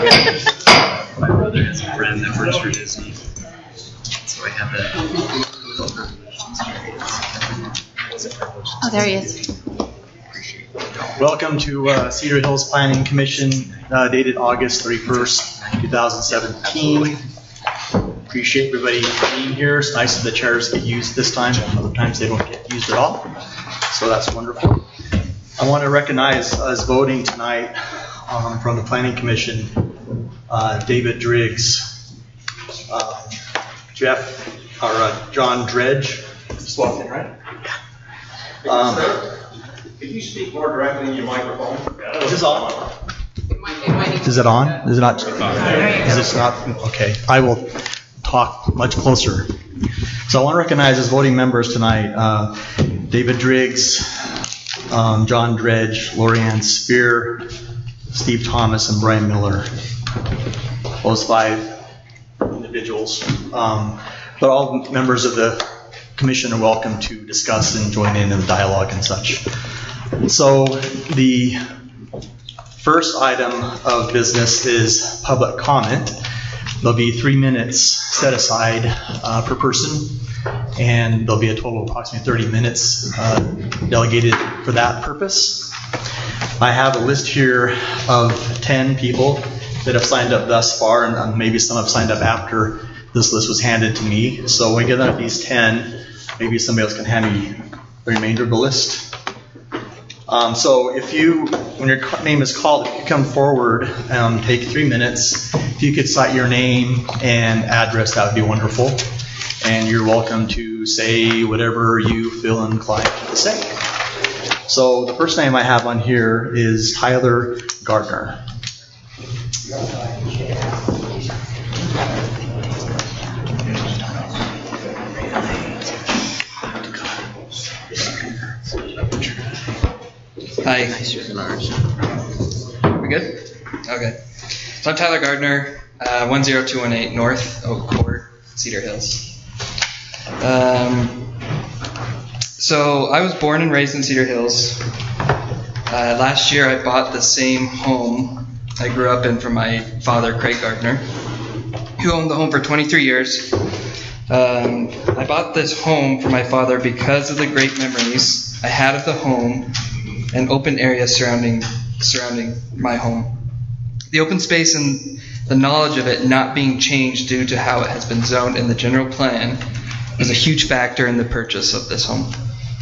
My brother has a friend that works for Disney, so I have that. Oh, there he is. Welcome to Cedar Hills Planning Commission, dated August 31st, 2017. Appreciate everybody being here. It's nice that the chairs get used this time. Other times they don't get used at all, so that's wonderful. I want to recognize as voting tonight from the Planning Commission, David Driggs, John Dredge. Just walked in, right? Could you speak more directly in your microphone? Is this on? Is it on? Is it not? Is this not? Okay. I will talk much closer. So I want to recognize as voting members tonight, David Driggs, John Dredge, Lorianne Spear, Steve Thomas, and Brian Miller. Those 5 individuals. But all members of the commission are welcome to discuss and join in the dialogue and such. So the first item of business is public comment. There'll be 3 minutes set aside per person, and there'll be a total of approximately 30 minutes delegated for that purpose. I have a list here of 10 people that have signed up thus far, and maybe some have signed up after this list was handed to me. So when we get out of these 10, maybe somebody else can hand me the remainder of the list. So when your name is called, if you come forward, take 3 minutes. If you could cite your name and address, that would be wonderful. And you're welcome to say whatever you feel inclined to say. So the first name I have on here is Tyler Gardner. Hi. We good? Okay. So I'm Tyler Gardner, 10218 North Oak Court, Cedar Hills. So I was born and raised in Cedar Hills. Last year I bought the same home I grew up in from my father, Craig Gardner, who owned the home for 23 years. I bought this home for my father because of the great memories I had of the home and open areas surrounding my home. The open space and the knowledge of it not being changed due to how it has been zoned in the general plan was a huge factor in the purchase of this home.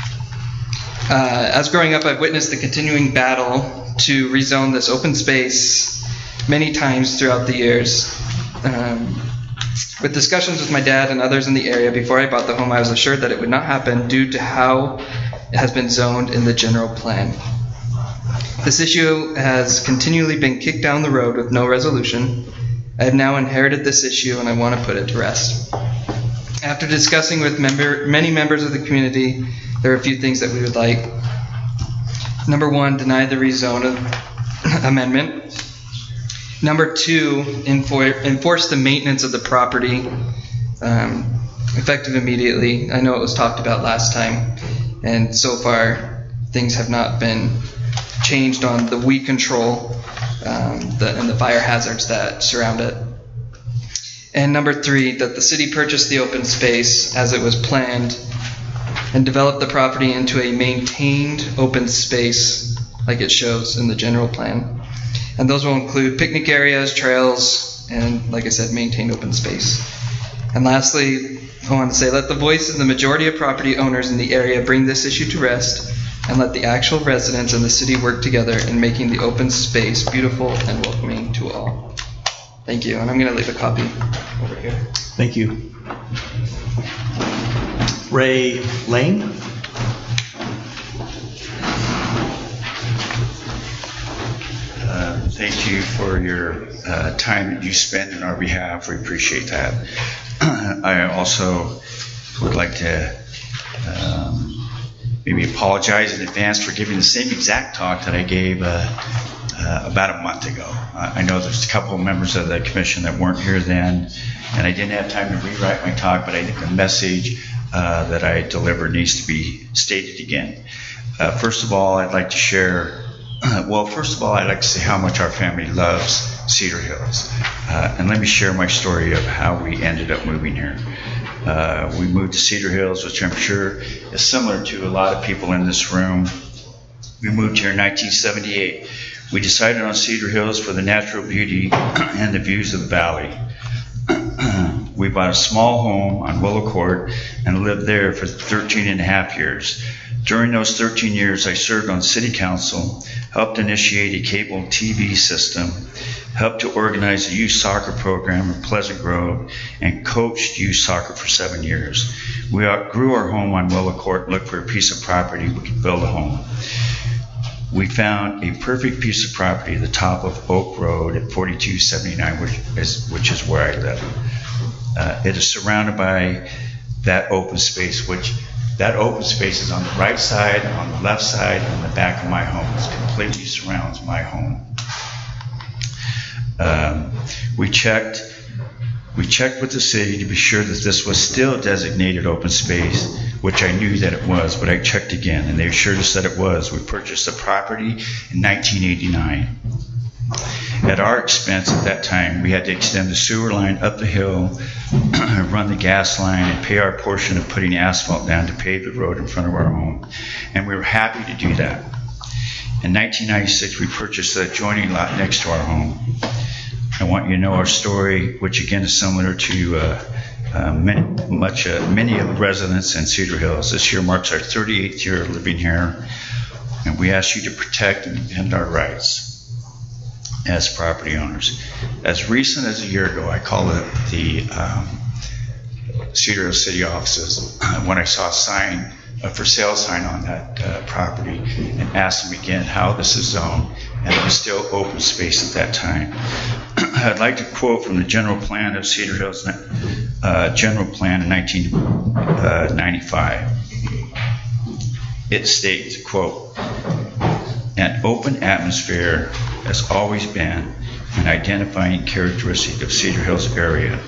As growing up, I've witnessed the continuing battle to rezone this open space many times throughout the years. With discussions with my dad and others in the area before I bought the home, I was assured that it would not happen due to how it has been zoned in the general plan. This issue has continually been kicked down the road with no resolution. I have now inherited this issue and I want to put it to rest. After discussing with many members of the community, there are a few things that we would like. Number 1, deny the rezone amendment. Number 2, enforce the maintenance of the property effective immediately. I know it was talked about last time, and so far things have not been changed on the weed control and the fire hazards that surround it. And number 3, that the city purchase the open space as it was planned and develop the property into a maintained open space like it shows in the general plan. And those will include picnic areas, trails, and, like I said, maintained open space. And lastly, I want to say, let the voice of the majority of property owners in the area bring this issue to rest, and let the actual residents and the city work together in making the open space beautiful and welcoming to all. Thank you, and I'm going to leave a copy over here. Thank you. Ray Lane. Thank you for your time that you spend on our behalf. We appreciate that. I also would like to maybe apologize in advance for giving the same exact talk that I gave about a month ago. I know there's a couple of members of the commission that weren't here then, and I didn't have time to rewrite my talk, but I think the message that I delivered needs to be stated again. First of all, I'd like to share, I'd like to say how much our family loves Cedar Hills. And let me share my story of how we ended up moving here. We moved to Cedar Hills, which I'm sure is similar to a lot of people in this room. We moved here in 1978. We decided on Cedar Hills for the natural beauty and the views of the valley. We bought a small home on Willow Court and lived there for 13 and a half years. During those 13 years, I served on city council, helped initiate a cable TV system, helped to organize a youth soccer program in Pleasant Grove, and coached youth soccer for 7 years. We grew our home on Willow Court and looked for a piece of property we could build a home. We found a perfect piece of property at the top of Oak Road at 4279, which is where I live. It is surrounded by that open space, which that open space is on the right side, on the left side, and the back of my home. It completely surrounds my home. We checked with the city to be sure that this was still designated open space, which I knew that it was, but I checked again, and they assured us that it was. We purchased the property in 1989. At our expense at that time, we had to extend the sewer line up the hill, run the gas line, and pay our portion of putting asphalt down to pave the road in front of our home. And we were happy to do that. In 1996, we purchased the adjoining lot next to our home. I want you to know our story, which again is similar to many of the residents in Cedar Hills. This year marks our 38th year of living here, and we ask you to protect and defend our rights as property owners. As recent as a year ago, I called up the Cedar Hills City offices when I saw a sign, a for sale sign on that property, and asked them again how this is zoned, and it was still open space at that time. I'd like to quote from the general plan of Cedar Hills, general plan in 1995. It states, quote, "An open atmosphere has always been an identifying characteristic of Cedar Hills area.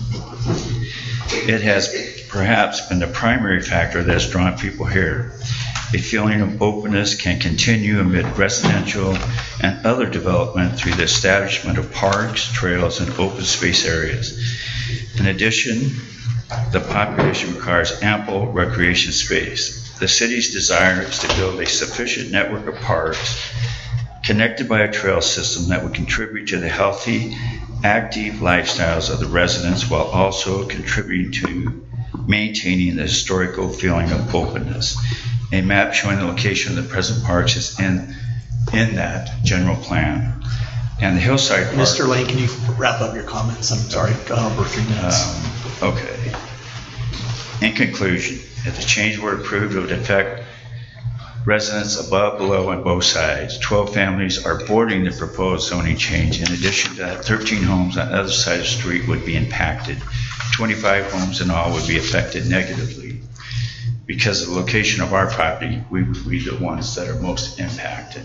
It has perhaps been the primary factor that has drawn people here. A feeling of openness can continue amid residential and other development through the establishment of parks, trails, and open space areas. In addition, the population requires ample recreation space. The city's desire is to build a sufficient network of parks connected by a trail system that would contribute to the healthy, active lifestyles of the residents while also contributing to maintaining the historical feeling of openness." A map showing the location of the present parks is in that general plan. And the Hillside Park... Mr. Lane, can you wrap up your comments? I'm sorry, over 3 minutes. Okay. In conclusion, if the change were approved, it would affect residents above, below, on both sides. 12 families are boarding the proposed zoning change. In addition to that, 13 homes on the other side of the street would be impacted. 25 homes in all would be affected negatively. Because of the location of our property, we would be the ones that are most impacted.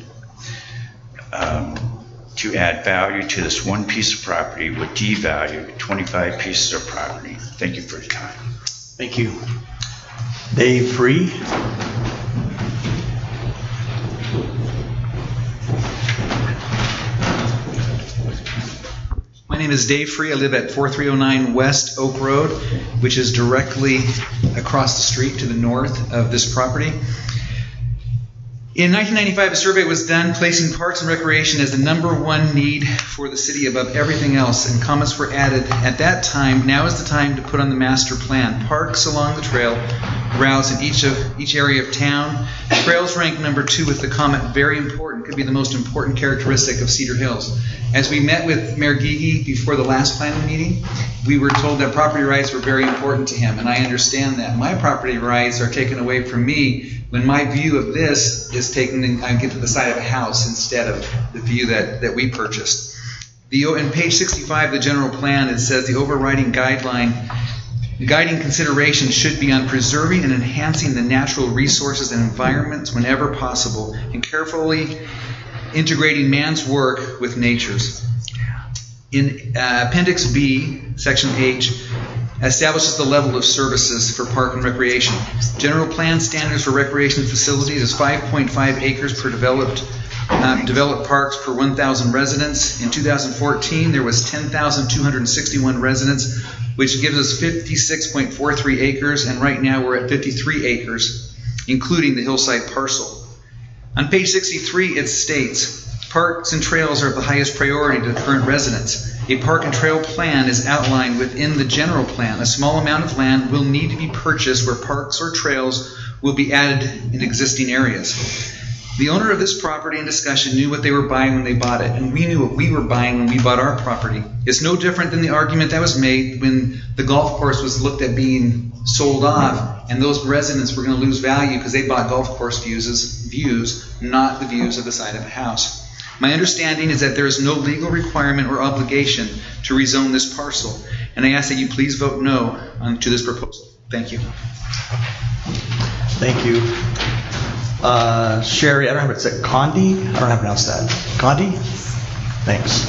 To add value to this one piece of property would devalue 25 pieces of property. Thank you for your time. Thank you. Dave Free. My name is Dave Free. I live at 4309 West Oak Road, which is directly across the street to the north of this property. In 1995, a survey was done placing parks and recreation as the #1 need for the city above everything else, and comments were added at that time. Now is the time to put on the master plan. Parks along the trail routes in each area of town. Trails rank #2 with the comment, very important, could be the most important characteristic of Cedar Hills. As we met with Mayor Gigi before the last planning meeting, we were told that property rights were very important to him, and I understand that. My property rights are taken away from me when my view of this is taken and I get to the side of a house instead of the view that we purchased. In page 65 of the general plan, it says the overriding guiding consideration should be on preserving and enhancing the natural resources and environments whenever possible, and carefully integrating man's work with nature's. In Appendix B, Section H, establishes the level of services for park and recreation. General plan standards for recreation facilities is 5.5 acres per developed develop parks per 1,000 residents. In 2014, there was 10,261 residents, which gives us 56.43 acres, and right now we're at 53 acres, including the hillside parcel. On page 63, it states, parks and trails are of the highest priority to the current residents. A park and trail plan is outlined within the general plan. A small amount of land will need to be purchased where parks or trails will be added in existing areas. The owner of this property in discussion knew what they were buying when they bought it, and we knew what we were buying when we bought our property. It's no different than the argument that was made when the golf course was looked at being sold off, and those residents were going to lose value because they bought golf course views, not the views of the side of the house. My understanding is that there is no legal requirement or obligation to rezone this parcel, and I ask that you please vote no to this proposal. Thank you. Thank you. Sherry, I don't know if it's Condi? I don't know how to pronounce that. Condi? Thanks.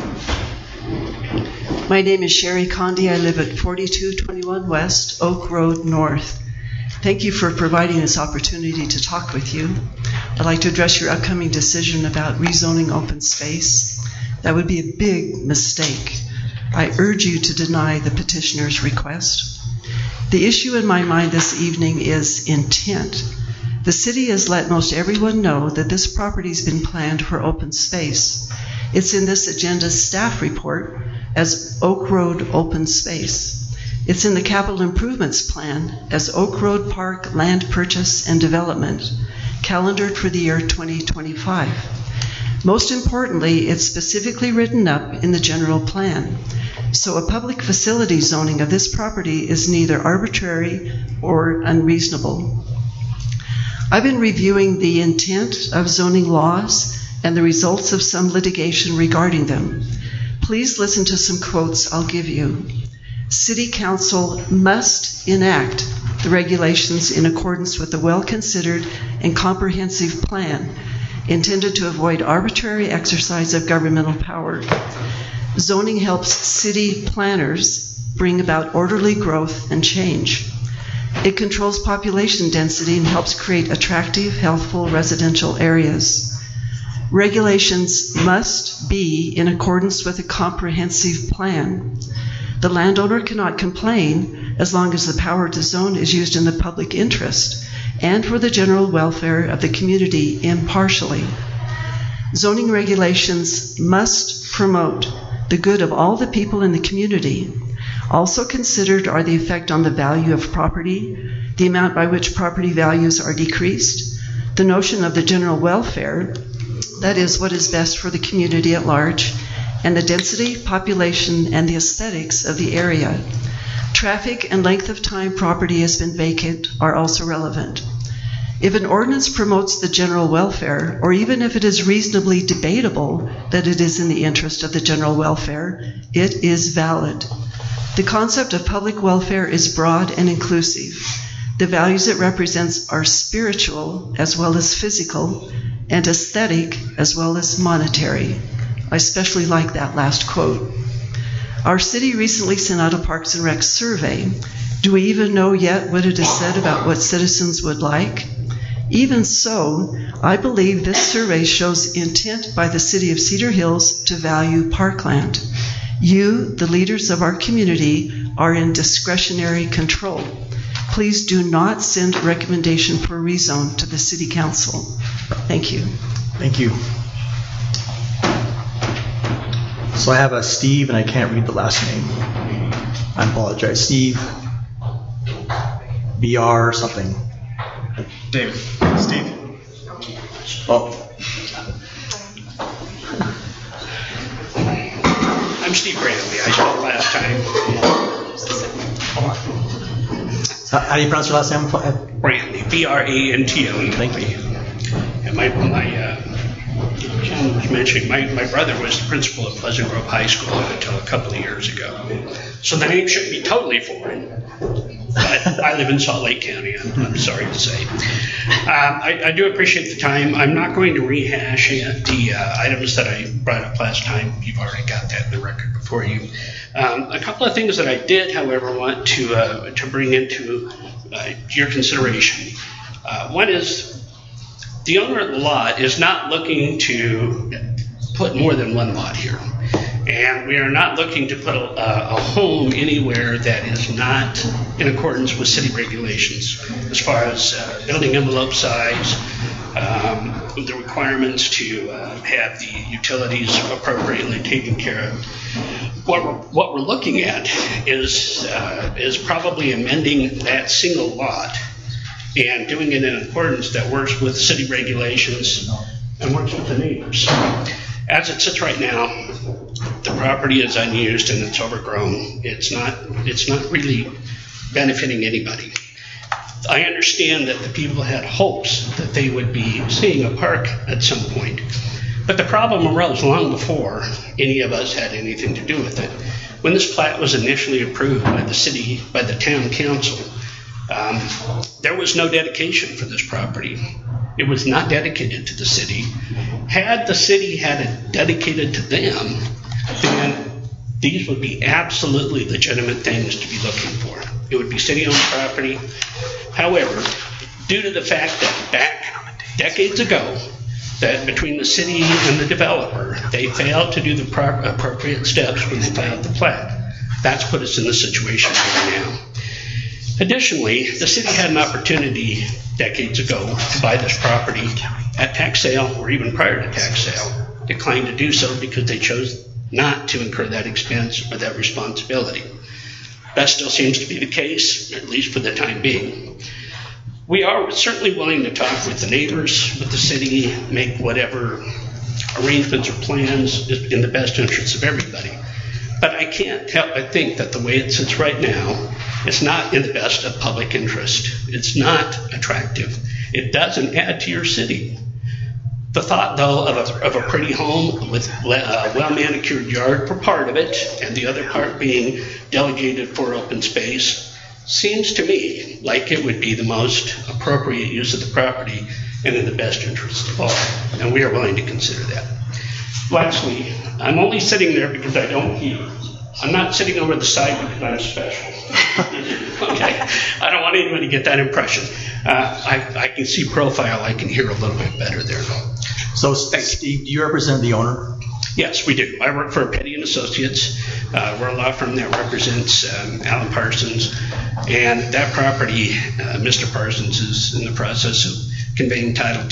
My name is Sherry Condi. I live at 4221 West, Oak Road North. Thank you for providing this opportunity to talk with you. I'd like to address your upcoming decision about rezoning open space. That would be a big mistake. I urge you to deny the petitioner's request. The issue in my mind this evening is intent. The city has let most everyone know that this property has been planned for open space. It's in this agenda's staff report as Oak Road Open Space. It's in the capital improvements plan as Oak Road Park Land Purchase and Development, calendared for the year 2025. Most importantly, it's specifically written up in the general plan. So a public facility zoning of this property is neither arbitrary or unreasonable. I've been reviewing the intent of zoning laws and the results of some litigation regarding them. Please listen to some quotes I'll give you. City Council must enact the regulations in accordance with a well-considered and comprehensive plan intended to avoid arbitrary exercise of governmental power. Zoning helps city planners bring about orderly growth and change. It controls population density and helps create attractive, healthful residential areas. Regulations must be in accordance with a comprehensive plan. The landowner cannot complain as long as the power to zone is used in the public interest and for the general welfare of the community impartially. Zoning regulations must promote the good of all the people in the community. Also considered are the effect on the value of property, the amount by which property values are decreased, the notion of the general welfare, that is, what is best for the community at large, and the density, population, and the aesthetics of the area. Traffic and length of time property has been vacant are also relevant. If an ordinance promotes the general welfare, or even if it is reasonably debatable that it is in the interest of the general welfare, it is valid. The concept of public welfare is broad and inclusive. The values it represents are spiritual as well as physical, and aesthetic as well as monetary. I especially like that last quote. Our city recently sent out a Parks and Rec survey. Do we even know yet what it has said about what citizens would like? Even so, I believe this survey shows intent by the city of Cedar Hills to value parkland. You, the leaders of our community, are in discretionary control. Please do not send a recommendation for rezone to the City Council. Thank you. Thank you. So I have a Steve, and I can't read the last name. I apologize. Steve, BR something. David. Steve. Oh. I'm Steve Brantley. I spoke last time. How do you pronounce your last name? Brantley. Brantley. Thank you. And Ken was mentioning, my brother was the principal of Pleasant Grove High School until a couple of years ago. So the name shouldn't be totally foreign. But I live in Salt Lake County, I'm sorry to say. I do appreciate the time. I'm not going to rehash the items that I brought up last time. You've already got that in the record before you. A couple of things that I did, however, want to bring into your consideration. One is the owner of the lot is not looking to put more than one lot here. And we are not looking to put a home anywhere that is not in accordance with city regulations as far as building envelope size, the requirements to have the utilities appropriately taken care of. What we're looking at is probably amending that single lot and doing it in accordance that works with city regulations and works with the neighbors. As it sits right now, the property is unused and it's overgrown. It's not really benefiting anybody. I understand that the people had hopes that they would be seeing a park at some point, but the problem arose long before any of us had anything to do with it. When this plat was initially approved by the city, by the town council, there was no dedication for this property. It was not dedicated to the city. Had the city had it dedicated to them, then these would be absolutely legitimate things to be looking for. It would be city-owned property. However, due to the fact that back decades ago, that between the city and the developer, they failed to do the appropriate steps when they filed the plat. That's put us in the situation we're in now. Additionally, the city had an opportunity decades ago to buy this property at tax sale or even prior to tax sale. Declined to do so because they chose not to incur that expense or that responsibility. That still seems to be the case, at least for the time being. We are certainly willing to talk with the neighbors, with the city, make whatever arrangements or plans is in the best interest of everybody. But I can't help but think that the way it sits right now, it's not in the best of public interest. It's not attractive. It doesn't add to your city. The thought, though, of a pretty home with a well-manicured yard for part of it and the other part being delegated for open space seems to me like it would be the most appropriate use of the property and in the best interest of all. And we are willing to consider that. Lastly, I'm only sitting there because I don't hear. I'm not sitting over the side because I'm special. Okay? I don't want anyone to get that impression. I can see profile. I can hear a little bit better there. So, Steve, do you represent the owner? Yes, we do. I work for Petty & Associates. We're a law firm that represents Alan Parsons. And that property, Mr. Parsons is in the process of conveying title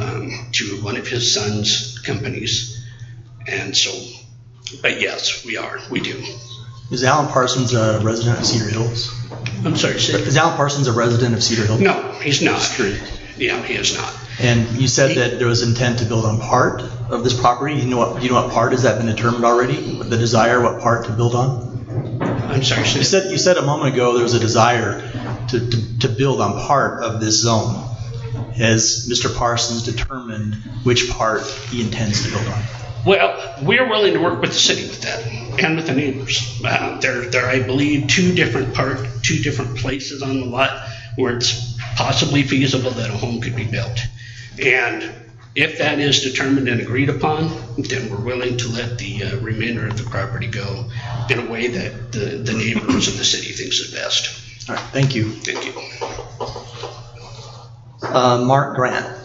to one of his son's companies. And so, but yes, we are. We do. Is Alan Parsons a resident of Cedar Hills? I'm sorry, is Alan Parsons a resident of Cedar Hills? No, he's not. Yeah, he is not. And you said that there was intent to build on part of this property. You know what part? Has that been determined already? The desire, what part to build on? I'm sorry. You said a moment ago there was a desire to build on part of this zone. Has Mr. Parsons determined which part he intends to build on? Well, we're willing to work with the city with that and with the neighbors. There are, I believe, two different places on the lot where it's possibly feasible that a home could be built. And if that is determined and agreed upon, then we're willing to let the remainder of the property go in a way that the neighbors and the city thinks is best. All right, thank you. Thank you. Mark Grant.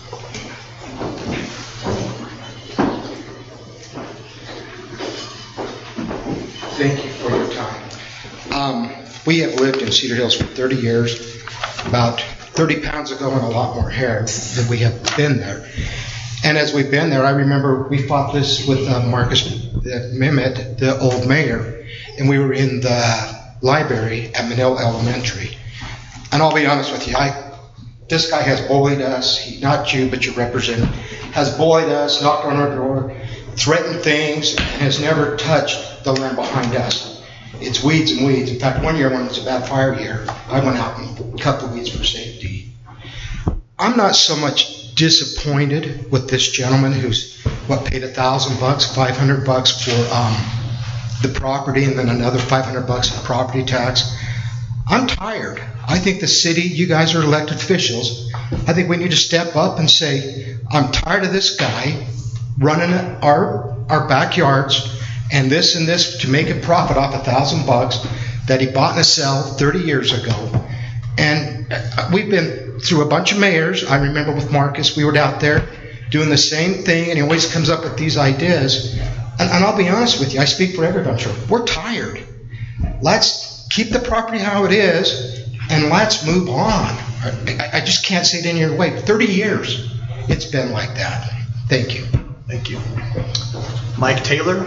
Thank you for your time. We have lived in Cedar Hills for 30 years, about 30 pounds ago and a lot more hair than we have been there. And as we've been there, I remember we fought this with Marcus Mimmet, the old mayor, and we were in the library at Manila Elementary. And I'll be honest with you, this guy has bullied us, not you, but your representative, has bullied us, knocked on our door, threatened things, and has never touched the land behind us. It's weeds and weeds. In fact, one year when it was a bad fire year, I went out and cut the weeds for safety. I'm not so much disappointed with this gentleman who's paid $1,000, $500 for the property, and then another $500 in property tax. I'm tired. I think the city, you guys are elected officials. I think we need to step up and say, I'm tired of this guy running our backyards and this to make a profit off $1,000 that he bought in a sale 30 years ago. And we've been through a bunch of mayors. I remember with Marcus, we were out there doing the same thing, and he always comes up with these ideas. And I'll be honest with you, I speak for everybody. Sure. We're tired. Let's keep the property how it is, and let's move on. I just can't see it any other way. 30 years it's been like that. Thank you. Thank you. Mike Taylor?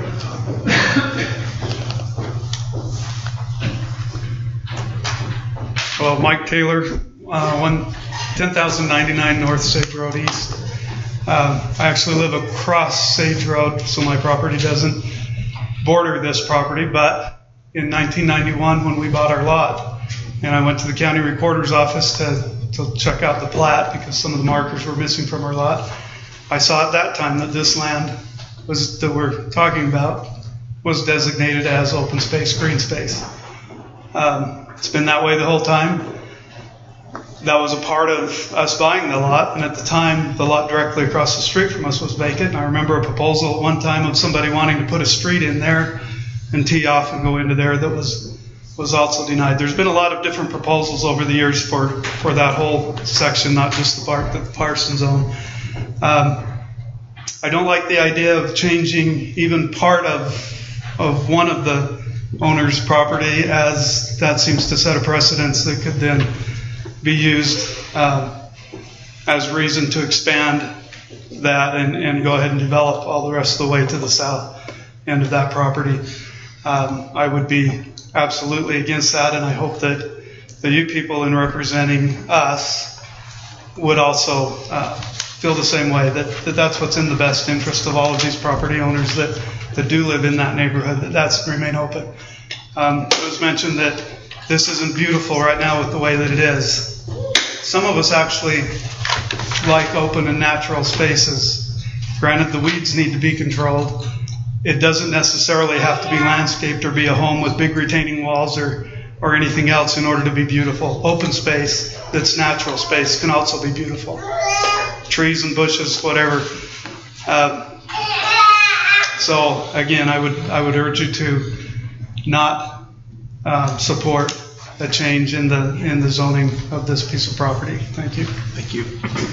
Well, Mike Taylor, 10,099 North Sage Road East. I actually live across Sage Road, so my property doesn't border this property, but in 1991 when we bought our lot, and I went to the county recorder's office to check out the plat because some of the markers were missing from our lot, I saw at that time that this land that we're talking about was designated as open space, green space. It's been that way the whole time. That was a part of us buying the lot, and at the time, the lot directly across the street from us was vacant. And I remember a proposal at one time of somebody wanting to put a street in there and tee off and go into there that was also denied. There's been a lot of different proposals over the years for that whole section, not just the Parsons zone. I don't like the idea of changing even part of one of the owner's property, as that seems to set a precedence that could then be used as reason to expand that and go ahead and develop all the rest of the way to the south end of that property. I would be absolutely against that, and I hope that you people in representing us would also feel the same way, that that's what's in the best interest of all of these property owners that do live in that neighborhood, that's remain open. It was mentioned that this isn't beautiful right now with the way that it is. Some of us actually like open and natural spaces. Granted, the weeds need to be controlled. It doesn't necessarily have to be landscaped or be a home with big retaining walls or anything else in order to be beautiful. Open space that's natural space can also be beautiful. Trees and bushes, whatever. So again, I would urge you to not support a change in the zoning of this piece of property. Thank you. Thank you.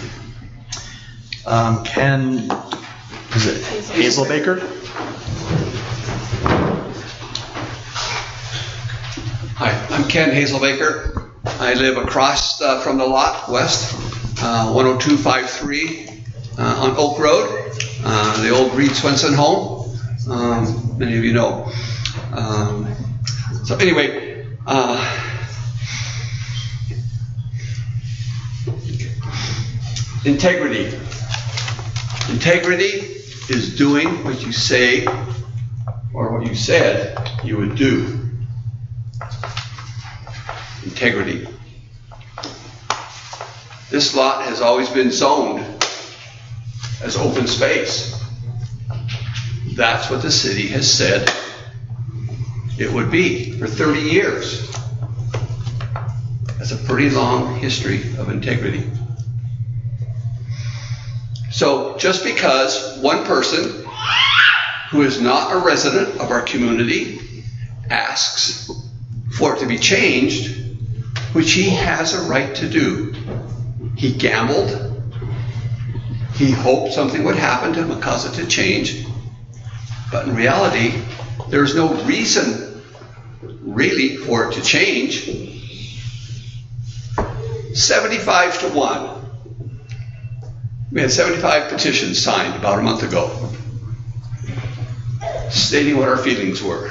Ken, is it Hazelbaker? Hi, I'm Ken Hazelbaker. I live across from the lot west, 10253 on Oak Road, the old Reed Swenson home. Many of you know. So anyway, integrity. Integrity is doing what you say or what you said you would do. Integrity. This lot has always been zoned as open space. That's what the city has said it would be for 30 years. That's a pretty long history of integrity. So just because one person who is not a resident of our community asks for it to be changed, which he has a right to do. He gambled. He hoped something would happen to him and cause it to change. But in reality, there's no reason really for it to change. 75-1. We had 75 petitions signed about a month ago, stating what our feelings were.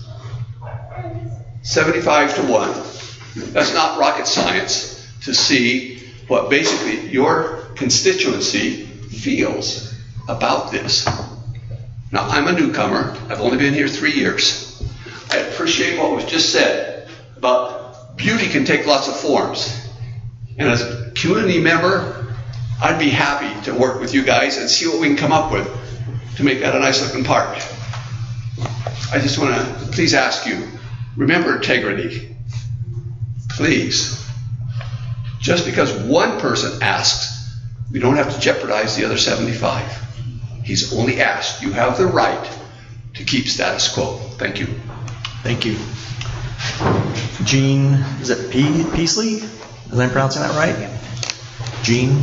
75-1. That's not rocket science to see what basically your constituency feels about this. Now, I'm a newcomer. I've only been here 3 years. I appreciate what was just said about beauty can take lots of forms. And as a community member, I'd be happy to work with you guys and see what we can come up with to make that a nice looking park. I just want to please ask you, remember integrity. Please. Just because one person asks, we don't have to jeopardize the other 75. He's only asked. You have the right to keep status quo. Thank you. Thank you. Gene, is it Peasley? Am I pronouncing that right? Gene?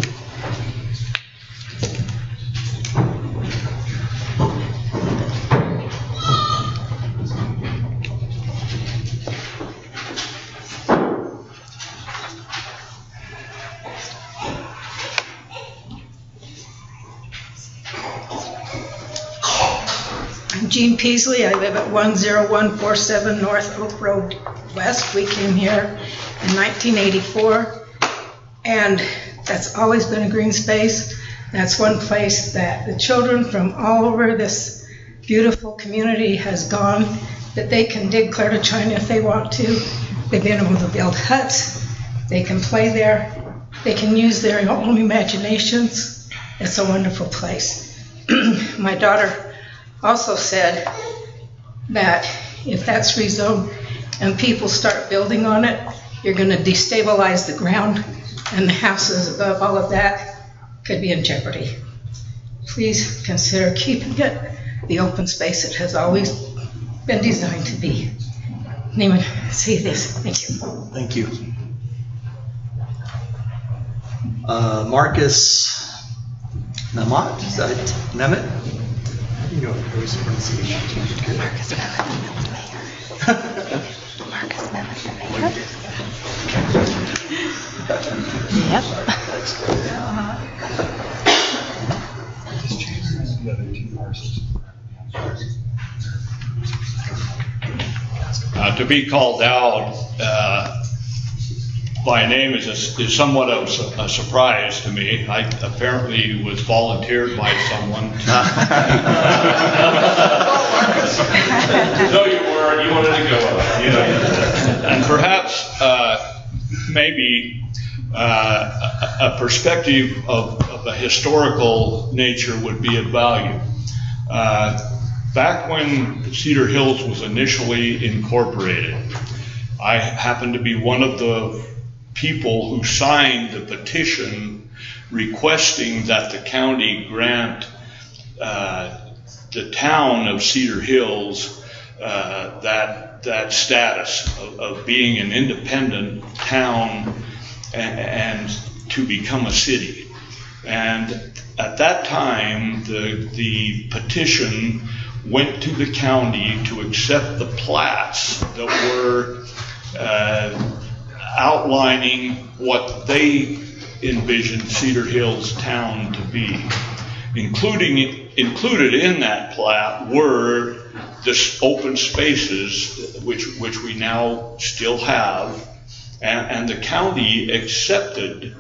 I'm Jean Peasley. I live at 10147 North Oak Road West. We came here in 1984, and that's always been a green space. That's one place that the children from all over this beautiful community has gone, that they can dig clear to China if they want to. They've been able to build huts. They can play there. They can use their own imaginations. It's a wonderful place. My daughter also said that if that's rezoned and people start building on it, you're going to destabilize the ground, and the houses above all of that could be in jeopardy. Please consider keeping it the open space it has always been designed to be. Anyone see this? Thank you. Thank you. Marcus Namat, is that it? Nemeth? You know how his pronunciation. Marcus Nemeth, the mayor. Marcus Nemeth, the mayor. Yep. To be called out by name is somewhat of a surprise to me. I apparently was volunteered by someone. No, you weren't. You wanted to go. And perhaps maybe a perspective of a historical nature would be of value. Back when Cedar Hills was initially incorporated, I happened to be one of the people who signed the petition requesting that the county grant the town of Cedar Hills that status of being an independent town and to become a city. And at that time, the petition went to the county to accept the plats that were outlining what they envisioned Cedar Hills town to be. Included in that plat were the open spaces, which we now still have, and the county accepted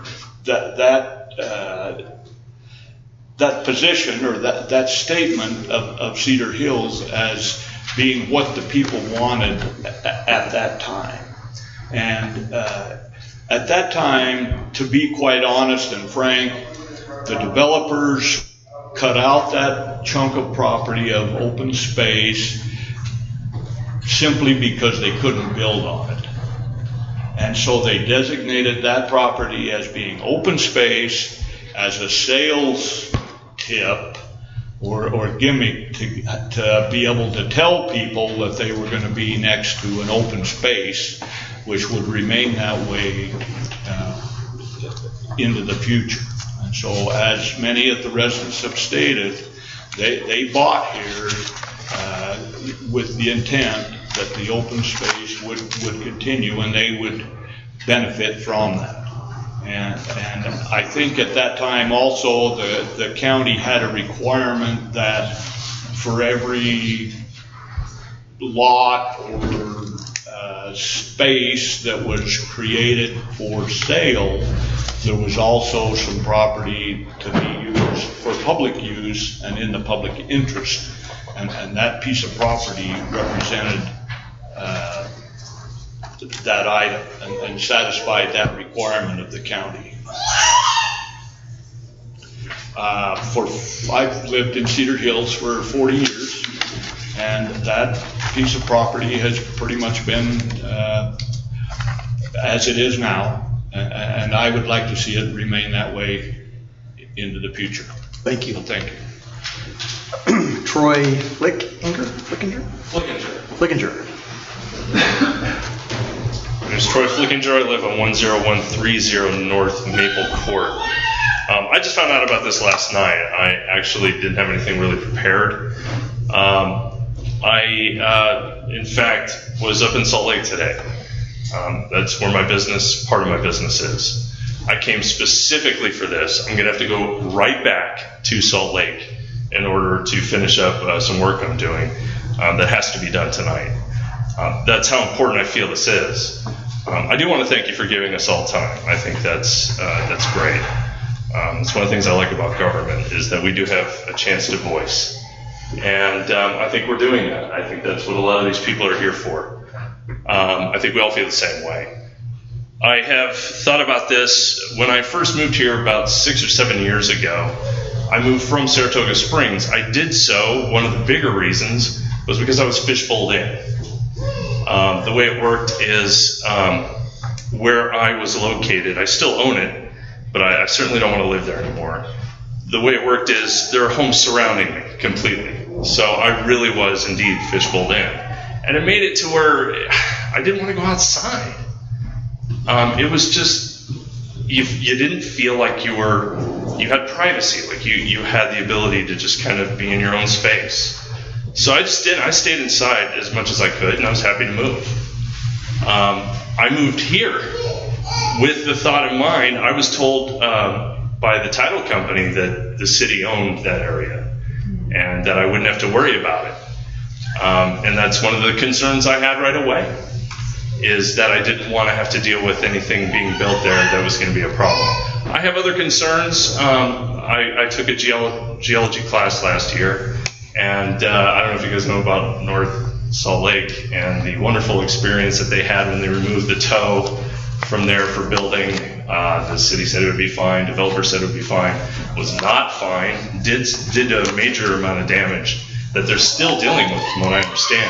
that position or that statement of Cedar Hills as being what the people wanted at that time. And at that time, to be quite honest and frank, the developers cut out that chunk of property of open space simply because they couldn't build on it. And so they designated that property as being open space as a sales tip or gimmick to be able to tell people that they were going to be next to an open space, which would remain that way into the future. And so, as many of the residents have stated, they bought here with the intent that the open space would continue and they would benefit from that. And I think at that time also the county had a requirement that for every lot or space that was created for sale, there was also some property to be used for public use and in the public interest. And that piece of property represented that item and satisfied that requirement of the county. I've lived in Cedar Hills for 40 years, and that piece of property has pretty much been as it is now, and I would like to see it remain that way into the future. Thank you. Well, thank you. Troy Flickinger? name's Troy Flickinger. I live on 10130 North Maple Court. I just found out about this last night. I actually didn't have anything really prepared. In fact, was up in Salt Lake today. That's where part of my business is. I came specifically for this. I'm going to have to go right back to Salt Lake in order to finish up some work I'm doing that has to be done tonight. That's how important I feel this is. I do want to thank you for giving us all time. I think that's great. It's one of the things I like about government is that we do have a chance to voice. And I think we're doing that. I think that's what a lot of these people are here for. I think we all feel the same way. I have thought about this when I first moved here about 6 or 7 years ago. I moved from Saratoga Springs. I did so, one of the bigger reasons was because I was fishbowled in. The way it worked is where I was located, I still own it, but I certainly don't want to live there anymore. The way it worked is there are homes surrounding me completely. So I really was indeed fishbowled in. And it made it to where I didn't want to go outside. It was just, you didn't feel like you had privacy, like you had the ability to just kind of be in your own space. So I just didn't. I stayed inside as much as I could, and I was happy to move. I moved here with the thought in mind. I was told by the title company that the city owned that area and that I wouldn't have to worry about it. And that's one of the concerns I had right away, is that I didn't want to have to deal with anything being built there that was going to be a problem. I have other concerns. I took a geology class last year, and I don't know if you guys know about North Salt Lake and the wonderful experience that they had when they removed the toe from there for building. The city said it would be fine. Developer said it would be fine. Was not fine. Did a major amount of damage that they're still dealing with, from what I understand.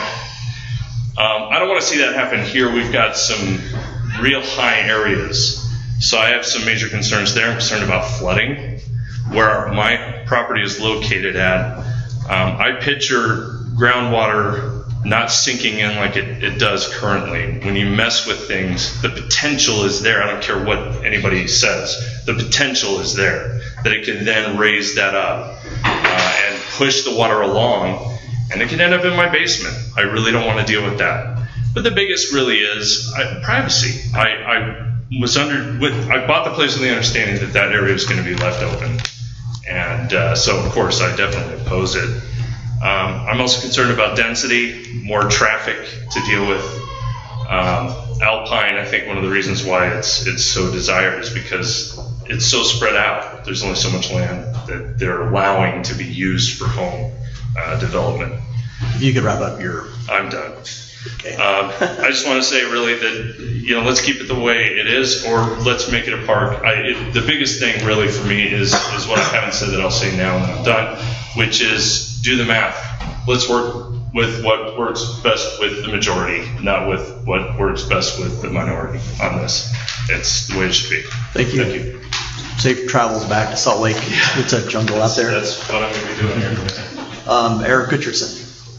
I don't want to see that happen here. We've got some real high areas. So I have some major concerns there. I'm concerned about flooding, where my property is located at. I picture groundwater not sinking in like it does currently. When you mess with things, the potential is there. I don't care what anybody says. The potential is there that it can then raise that up and push the water along, and it can end up in my basement. I really don't want to deal with that. But the biggest really is privacy. I bought the place with the understanding that that area was going to be left open. And so, of course, I definitely oppose it. I'm also concerned about density, more traffic to deal with. Alpine, I think one of the reasons why it's so desired is because it's so spread out. There's only so much land that they're allowing to be used for home development. If you could wrap up I'm done. Okay. I just want to say really that, let's keep it the way it is, or let's make it a park. The biggest thing really for me is what I haven't said that I'll say now when I'm done, which is do the math. Let's work with what works best with the majority, not with what works best with the minority on this. It's the way it should be. Thank you. Thank you. Safe travels back to Salt Lake. It's a jungle out there. That's what I'm going to be doing here. Eric Richardson.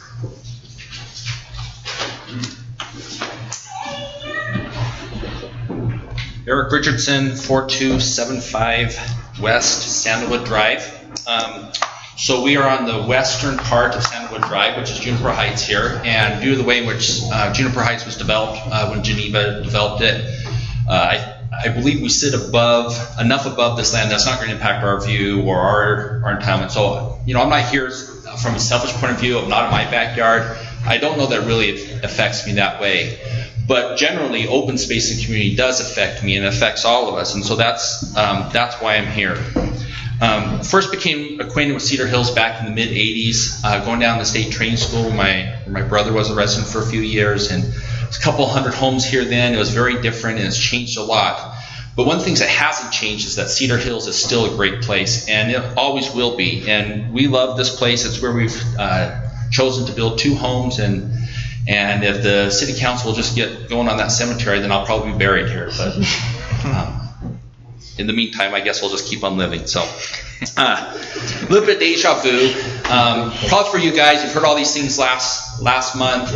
Eric Richardson, 4275 West Sandalwood Drive. So we are on the western part of Sandalwood Drive, which is Juniper Heights here, and due to the way in which Juniper Heights was developed when Geneva developed it, I believe we sit enough above this land that's not going to impact our view or our entitlement. So, I'm not here from a selfish point of view of not in my backyard. I don't know that really affects me that way. But generally, open space and community does affect me and affects all of us, and so that's why I'm here. First became acquainted with Cedar Hills back in the mid-'80s, going down to state training school. My brother was a resident for a few years, and there's a couple hundred homes here then. It was very different, and it's changed a lot. But one of the things that hasn't changed is that Cedar Hills is still a great place, and it always will be. And we love this place. It's where we've chosen to build 2 homes, and if the city council will just get going on that cemetery, then I'll probably be buried here. But in the meantime, I guess we'll just keep on living. So a little bit of deja vu. Probably for you guys, you've heard all these things last month.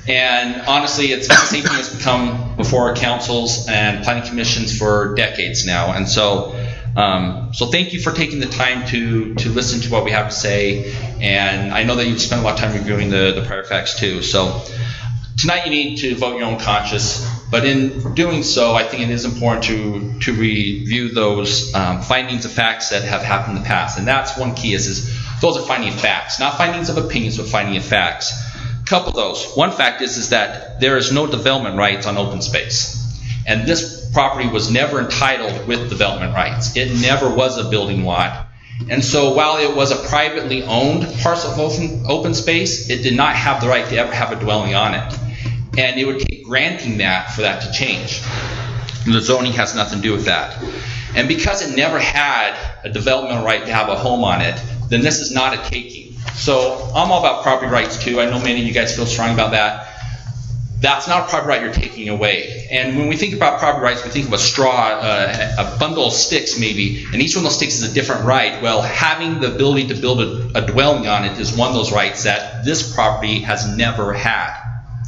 And honestly, it's the same thing that's come before our councils and planning commissions for decades now. And so thank you for taking the time to listen to what we have to say. And I know that you've spent a lot of time reviewing the prior facts too. So tonight you need to vote your own conscience. But in doing so, I think it is important to review those findings of facts that have happened in the past. And that's one key is those are finding of facts, not findings of opinions, but finding of facts. A couple of those. One fact is that there is no development rights on open space. And this property was never entitled with development rights. It never was a building lot. And so while it was a privately owned parcel of open space, it did not have the right to ever have a dwelling on it. And it would take granting that for that to change. And the zoning has nothing to do with that. And because it never had a developmental right to have a home on it, then this is not a taking. So I'm all about property rights too. I know many of you guys feel strong about that. That's not a property right you're taking away. And when we think about property rights, we think of a straw, a bundle of sticks maybe, and each one of those sticks is a different right. Well, having the ability to build a dwelling on it is one of those rights that this property has never had.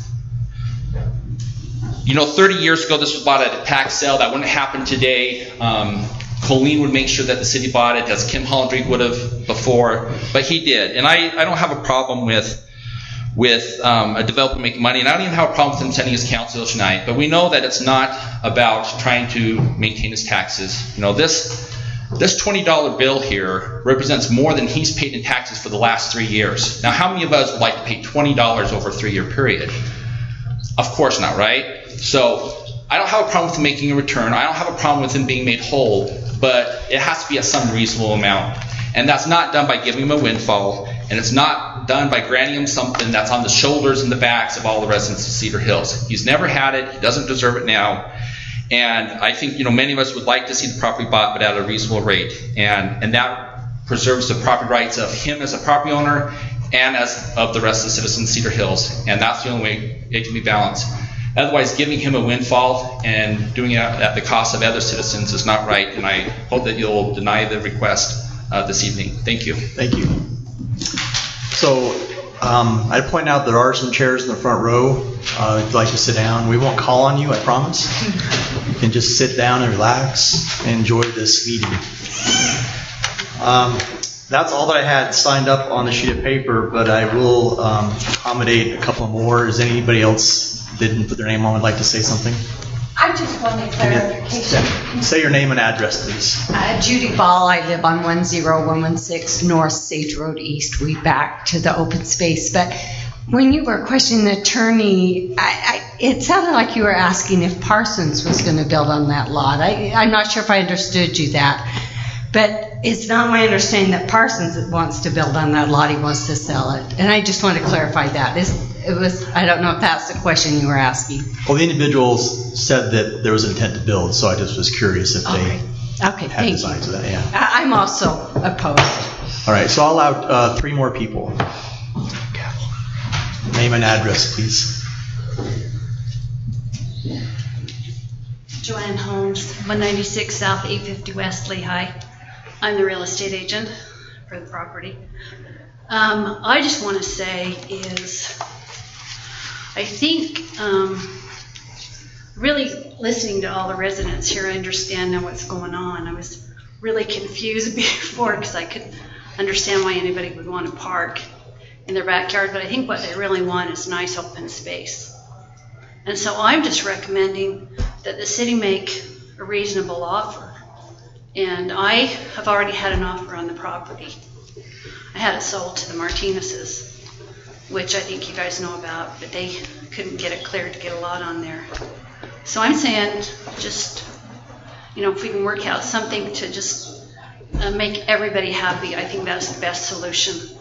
30 years ago, this was bought at a tax sale. That wouldn't happen today. Colleen would make sure that the city bought it, as Kim Hollendreek would have before, but he did. And I don't have a problem with a developer making money, and I don't even have a problem with him sending his council tonight. But we know that it's not about trying to maintain his taxes. This $20 bill here represents more than he's paid in taxes for the last 3 years. Now, how many of us would like to pay $20 over a 3-year period? Of course not, right? So I don't have a problem with him making a return. I don't have a problem with him being made whole, but it has to be at some reasonable amount. And that's not done by giving him a windfall, and it's not done by granting him something that's on the shoulders and the backs of all the residents of Cedar Hills. He's never had it. He doesn't deserve it now. And I think many of us would like to see the property bought, but at a reasonable rate. And that preserves the property rights of him as a property owner and as of the rest of the citizens of Cedar Hills. And that's the only way it can be balanced. Otherwise, giving him a windfall and doing it at the cost of other citizens is not right. And I hope that you'll deny the request this evening. Thank you. Thank you. So I'd point out there are some chairs in the front row. If you'd like to sit down, we won't call on you, I promise. You can just sit down and relax and enjoy this meeting. That's all that I had signed up on the sheet of paper, but I will accommodate a couple more. Is anybody else didn't put their name on would like to say something? I just want a clarification. Say your name and address, please. Judy Ball. I live on 10116 North Sage Road East. We back to the open space. But when you were questioning the attorney, it sounded like you were asking if Parsons was going to build on that lot. I'm not sure if I understood you that. But it's not my understanding that Parsons wants to build on that lot. He wants to sell it. And I just want to clarify that. I don't know if that's the question you were asking. Well, the individuals said that there was an intent to build, so I just was curious if they had designs of that. Yeah. I'm also opposed. All right, so I'll allow 3 more people. Name and address, please. Joanne Holmes, 196 South 850 West Lehigh. I'm the real estate agent for the property. I just want to say is I think really listening to all the residents here, I understand now what's going on. I was really confused before because I couldn't understand why anybody would want to park in their backyard, but I think what they really want is nice open space. And so I'm just recommending that the city make a reasonable offer. And I have already had an offer on the property. I had it sold to the Martinez's, which I think you guys know about, but they couldn't get it cleared to get a lot on there. So I'm saying just, if we can work out something to just make everybody happy, I think that's the best solution.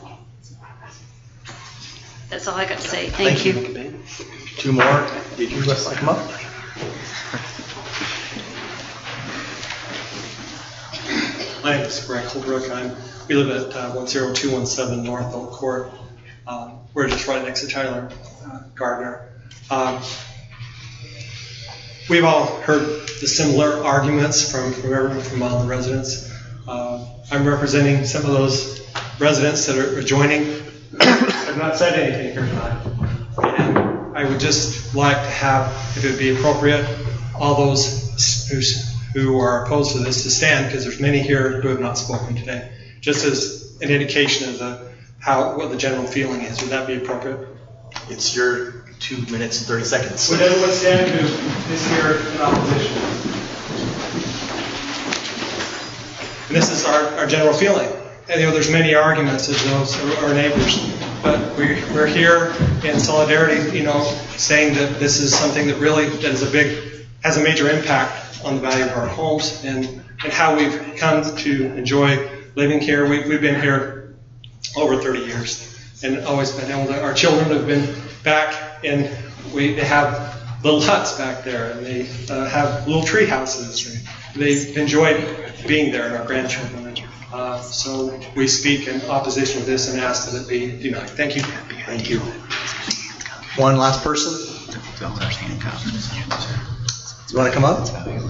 That's all I got to say. Thank you. 2 more. Did you want to come up? My name is Brett Holbrook. We live at 10217 North Oak Court. We're just right next to Tyler Gardner. We've all heard the similar arguments from all the residents. I'm representing some of those residents that are joining. I've not said anything here tonight. And I would just like to have, if it would be appropriate, all those who are opposed to this to stand, because there's many here who have not spoken today, just as an indication of what the general feeling is. Would that be appropriate? It's your 2 minutes and 30 seconds. Would everyone stand who is here in opposition? And this is our general feeling. And there's many arguments as those are our neighbors, but we're here in solidarity, saying that this is something that really has a major impact on the value of our homes and how we've come to enjoy living here. We've been here over 30 years and always been able to. Our children have been back, and they have little huts back there, and they have little tree houses. They've enjoyed being there, and our grandchildren. So we speak in opposition to this and ask that it be denied. Thank you. Thank you. One last person? Do you want to come up?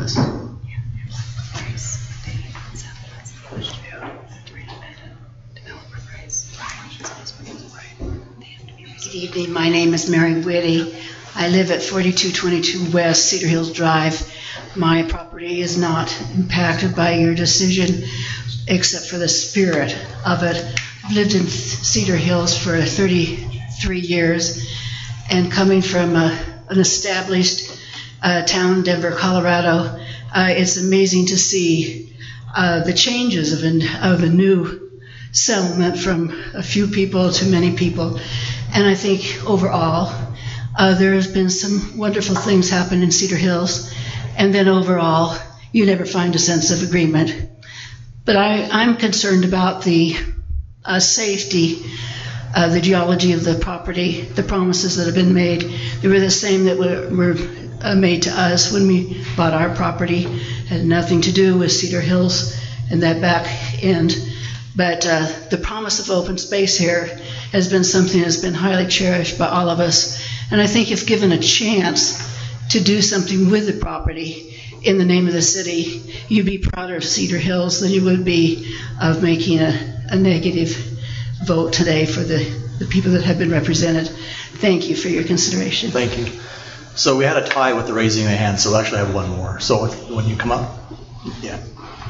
Good evening. My name is Mary Whitty. I live at 4222 West Cedar Hills Drive. My property is not impacted by your decision, except for the spirit of it. I've lived in Cedar Hills for 33 years, and coming from an established town, Denver, Colorado, it's amazing to see the changes of a new settlement from a few people to many people. And I think overall, there has been some wonderful things happen in Cedar Hills, and then overall, you never find a sense of agreement. But I'm concerned about the safety, the geology of the property, the promises that have been made. They were the same that were made to us when we bought our property. Had nothing to do with Cedar Hills and that back end. But the promise of open space here has been something that's been highly cherished by all of us. And I think if given a chance to do something with the property in the name of the city, you'd be prouder of Cedar Hills than you would be of making a negative vote today for the people that have been represented. Thank you for your consideration. Thank you. So we had a tie with the raising of the hand, so we'll actually have one more. So when you come up, yeah.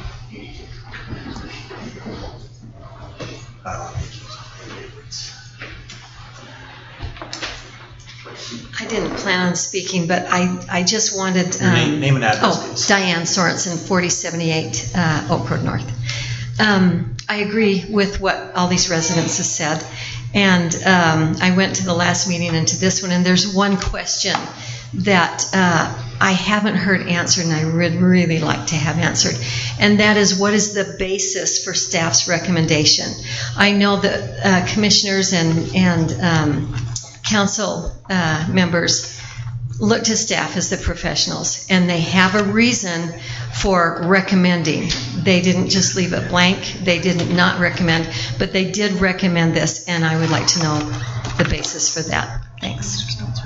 I didn't plan on speaking, but I just wanted... name and address, please. Diane Sorensen, 4078 Oak Road North. I agree with what all these residents have said, and I went to the last meeting and to this one, and there's one question that I haven't heard answered, and I would really like to have answered, and that is, what is the basis for staff's recommendation? I know that commissioners and council members look to staff as the professionals, and they have a reason for recommending. They didn't just leave it blank. They did not recommend, but they did recommend this, and I would like to know the basis for that. Thanks.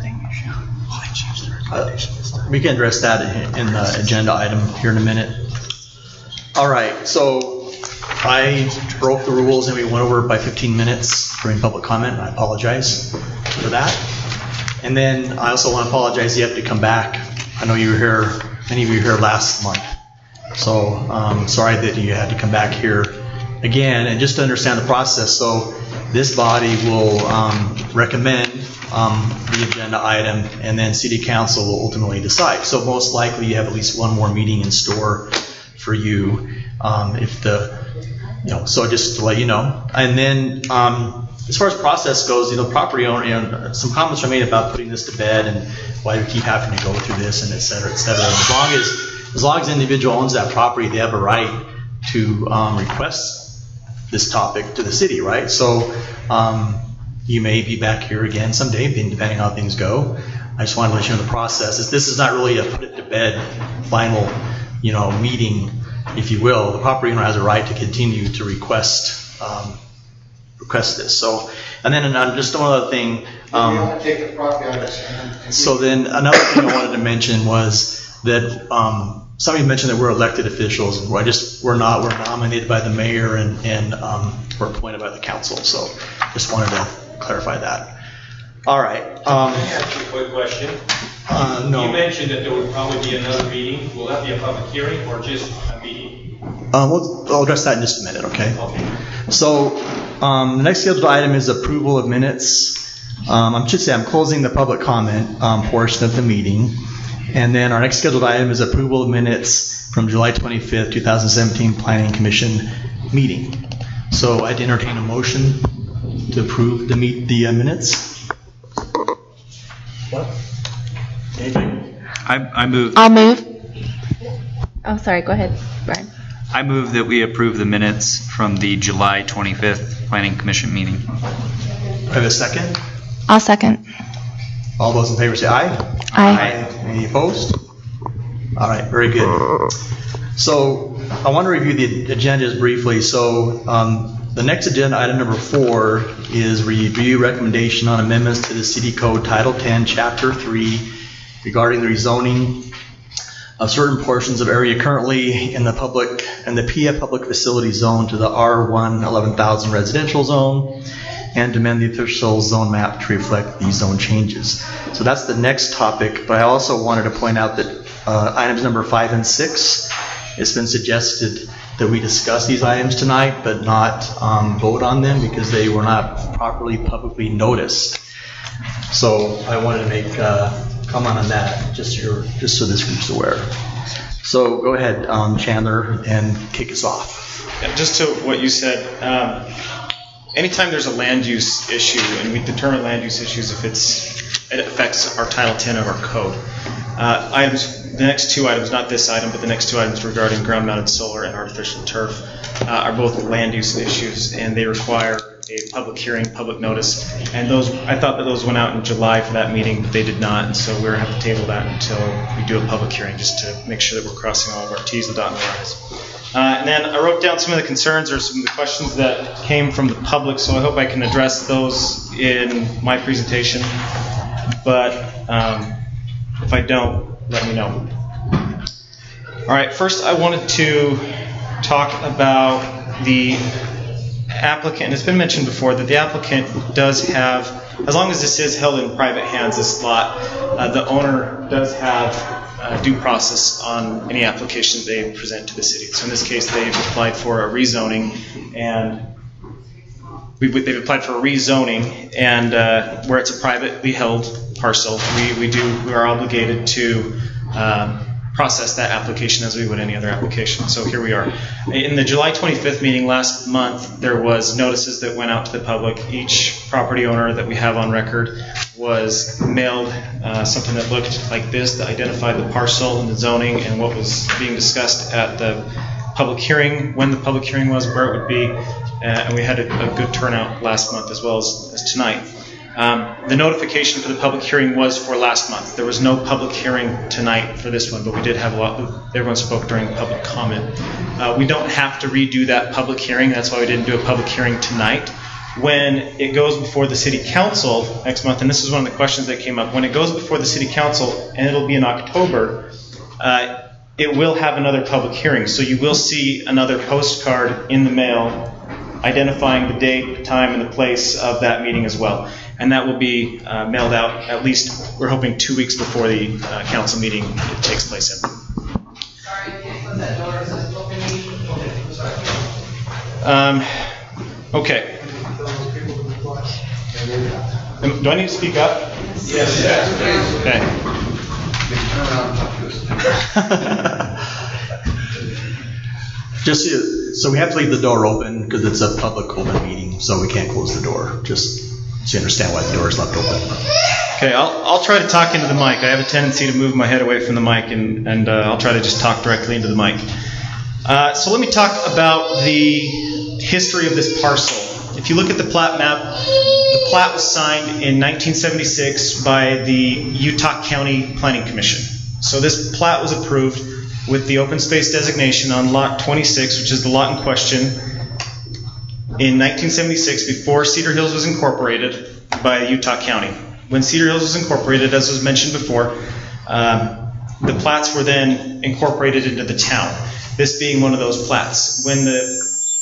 We can address that in the agenda item here in a minute. All right, so I broke the rules and we went over it by 15 minutes during public comment. I apologize for that. And then I also want to apologize, you have to come back. I know you were here, many of you were here last month. So sorry that you had to come back here again. And just to understand the process, so this body will recommend the agenda item, and then City Council will ultimately decide. So most likely you have at least one more meeting in store for you, so just to let you know. And then as far as process goes, property owner, some comments are made about putting this to bed and why we keep having to go through this and et cetera, et cetera. And as long as the individual owns that property, they have a right to request this topic to the city, right? So you may be back here again someday, depending on how things go. I just wanted to let you know the process. This is not really a put it to bed final, meeting, if you will. The property owner has a right to continue to request this. So, and then just one other thing. So then another thing I wanted to mention was that somebody mentioned that we're elected officials. We're not. We're nominated by the mayor and we're appointed by the council. So just wanted to clarify that. All right. Can I ask you a quick question? No. You mentioned that there would probably be another meeting. Will that be a public hearing or just a meeting? I'll address that in just a minute, okay? So the next scheduled item is approval of minutes. I should say I'm closing the public comment portion of the meeting. And then our next scheduled item is approval of minutes from July 25th, 2017 Planning Commission meeting. So I'd entertain a motion to approve the minutes. What? Anything? I move. I'll move. Oh, sorry. Go ahead, Brian. I move that we approve the minutes from the July 25th Planning Commission meeting. Do I have a second? I'll second. All those in favor say aye. Aye. Any opposed? All right, very good. So I want to review the agendas briefly. So the next agenda, item number 4, is review recommendation on amendments to the City Code Title 10, Chapter 3, regarding the rezoning of certain portions of area currently in the PIA Public Facility Zone to the R1 11,000 residential zone, and to amend the official zone map to reflect these zone changes. So that's the next topic, but I also wanted to point out that items number 5 and 6, it's been suggested that we discuss these items tonight, but not vote on them because they were not properly publicly noticed. So I wanted to make comment on that, just so this group's aware. So go ahead, Chandler, and kick us off. Yeah, just to what you said, anytime there's a land use issue, and we determine land use issues if it affects our Title 10 of our code. The next 2 items, not this item, but the next 2 items regarding ground-mounted solar and artificial turf are both land use issues, and they require a public hearing, public notice. And I thought that those went out in July for that meeting, but they did not, and so we're going to have to table that until we do a public hearing, just to make sure that we're crossing all of our T's and dotting our I's. And then I wrote down some of the concerns or some of the questions that came from the public, so I hope I can address those in my presentation. But if I don't, let me know. All right, first I wanted to talk about the applicant. It's been mentioned before that the applicant does have, as long as this is held in private hands, this lot, the owner does have due process on any application they present to the city. So in this case, they've applied for a rezoning, and they've applied for a rezoning, and where it's a privately held parcel, we are obligated to process that application as we would any other application. So here we are. In the July 25th meeting last month, there was notices that went out to the public. Each property owner that we have on record was mailed something that looked like this, that identified the parcel and the zoning and what was being discussed at the public hearing, when the public hearing was, where it would be, and we had a good turnout last month as well as tonight. The notification for the public hearing was for last month. There was no public hearing tonight for this one, but we did have everyone spoke during public comment. We don't have to redo that public hearing. That's why we didn't do a public hearing tonight. When it goes before the city council next month, and this is one of the questions that came up, when it goes before the city council, and it'll be in October, it will have another public hearing. So you will see another postcard in the mail identifying the date, the time, and the place of that meeting as well. And that will be mailed out at least, we're hoping, 2 weeks before the council meeting takes place. Okay. Do I need to speak up? Yes. Okay. So we have to leave the door open because it's a public open meeting, so we can't close the door. Just so you understand why the door is left open. Okay, I'll try to talk into the mic. I have a tendency to move my head away from the mic, and I'll try to just talk directly into the mic. So let me talk about the history of this parcel. If you look at the plat map, the plat was signed in 1976 by the Utah County Planning Commission. So this plat was approved with the open space designation on lot 26, which is the lot in question, in 1976, before Cedar Hills was incorporated by Utah County. When Cedar Hills was incorporated, as was mentioned before, the plats were then incorporated into the town, this being one of those plats.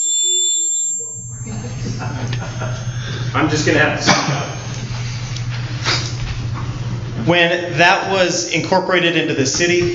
I'm just going to have to speak up. When that was incorporated into the city,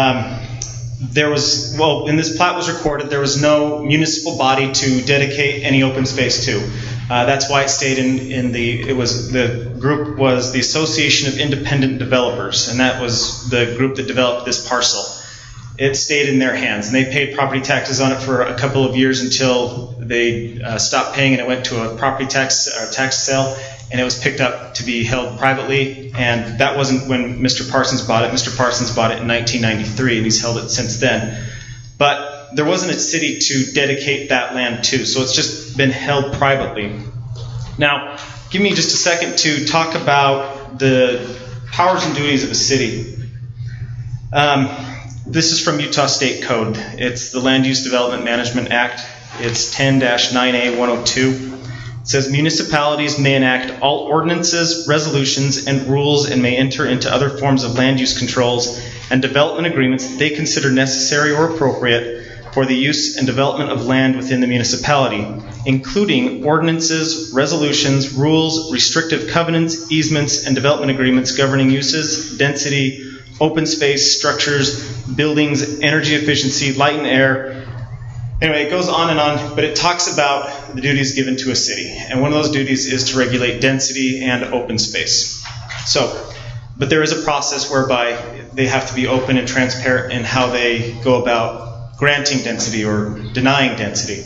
when this plat was recorded, there was no municipal body to dedicate any open space to. That's why it stayed the group was the Association of Independent Developers, and that was the group that developed this parcel. It stayed in their hands, and they paid property taxes on it for a couple of years until they stopped paying, and it went to a property tax sale, and it was picked up to be held privately. And that wasn't when Mr. Parsons bought it. Mr. Parsons bought it in 1993, and he's held it since then. But there wasn't a city to dedicate that land to, so it's just been held privately. Now, give me just a second to talk about the powers and duties of a city. This is from Utah State Code. It's the Land Use Development Management Act. It's 10-9A-102. It says municipalities may enact all ordinances, resolutions, and rules and may enter into other forms of land use controls and development agreements that they consider necessary or appropriate for the use and development of land within the municipality, including ordinances, resolutions, rules, restrictive covenants, easements, and development agreements governing uses, density, open space, structures, buildings, energy efficiency, light and air. Anyway, it goes on and on, but it talks about the duties given to a city. And one of those duties is to regulate density and open space. But there is a process whereby they have to be open and transparent in how they go about granting density or denying density.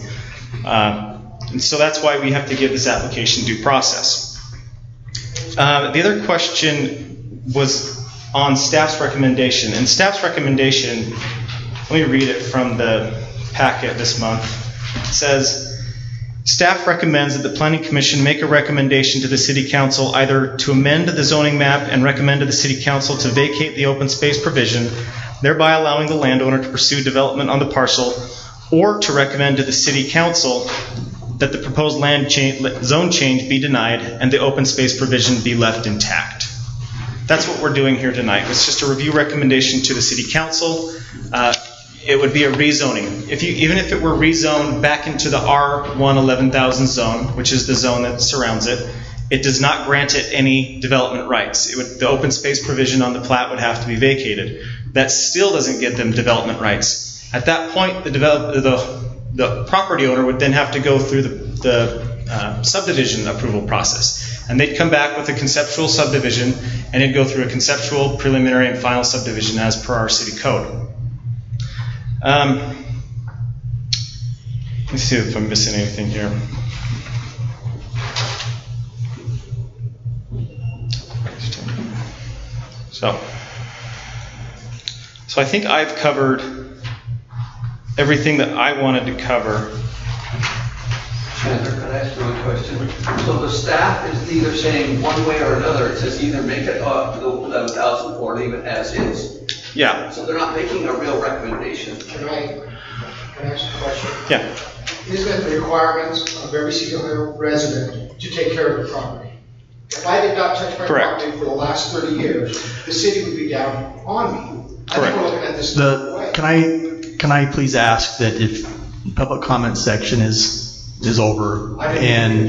And so that's why we have to give this application due process. The other question was on staff's recommendation. And staff's recommendation, let me read it from the packet this month. It says, staff recommends that the Planning Commission make a recommendation to the City Council either to amend the zoning map and recommend to the City Council to vacate the open space provision, thereby allowing the landowner to pursue development on the parcel, or to recommend to the City Council that the proposed zone change be denied and the open space provision be left intact. That's what we're doing here tonight. It's just a review recommendation to the City Council. It would be a rezoning. Even if it were rezoned back into the R1 11,000 zone, which is the zone that surrounds it, it does not grant it any development rights. The open space provision on the plat would have to be vacated. That still doesn't get them development rights. At that point, the property owner would then have to go through the subdivision approval process. And they'd come back with a conceptual subdivision, and it'd go through a conceptual, preliminary, and final subdivision as per our city code. Let me see if I'm missing anything here. So I think I've covered everything that I wanted to cover. Senator, can I ask you a question? So the staff is either saying one way or another. It says either make it up to the 11,000 or leave it as is. Yeah. So they're not making a real recommendation. Can I ask a question? Yeah. Isn't it the requirements of every Cedar Hill resident to take care of the property? If I did not touch my property for the last 30 years, the city would be down on me. I think we're looking at this the way. Can I please ask that if public comment section is over and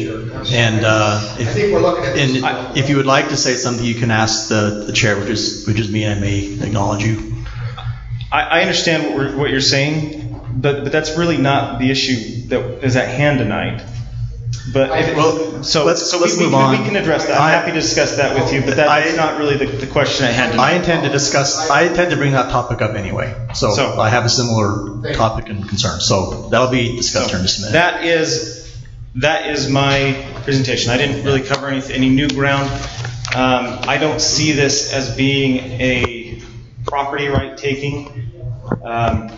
if you would like to say something, you can ask the chair, which is me, and I may acknowledge you. I understand what you're saying, but that's really not the issue that is at hand tonight. But let's move on. We can address that. I'm happy to discuss that with you, but that's not really the question at hand tonight. I intend to bring that topic up anyway. So I have a similar topic and concern. So that'll be discussed here in just a minute. That is my presentation. I didn't really cover any new ground. I don't see this as being a property right taking. I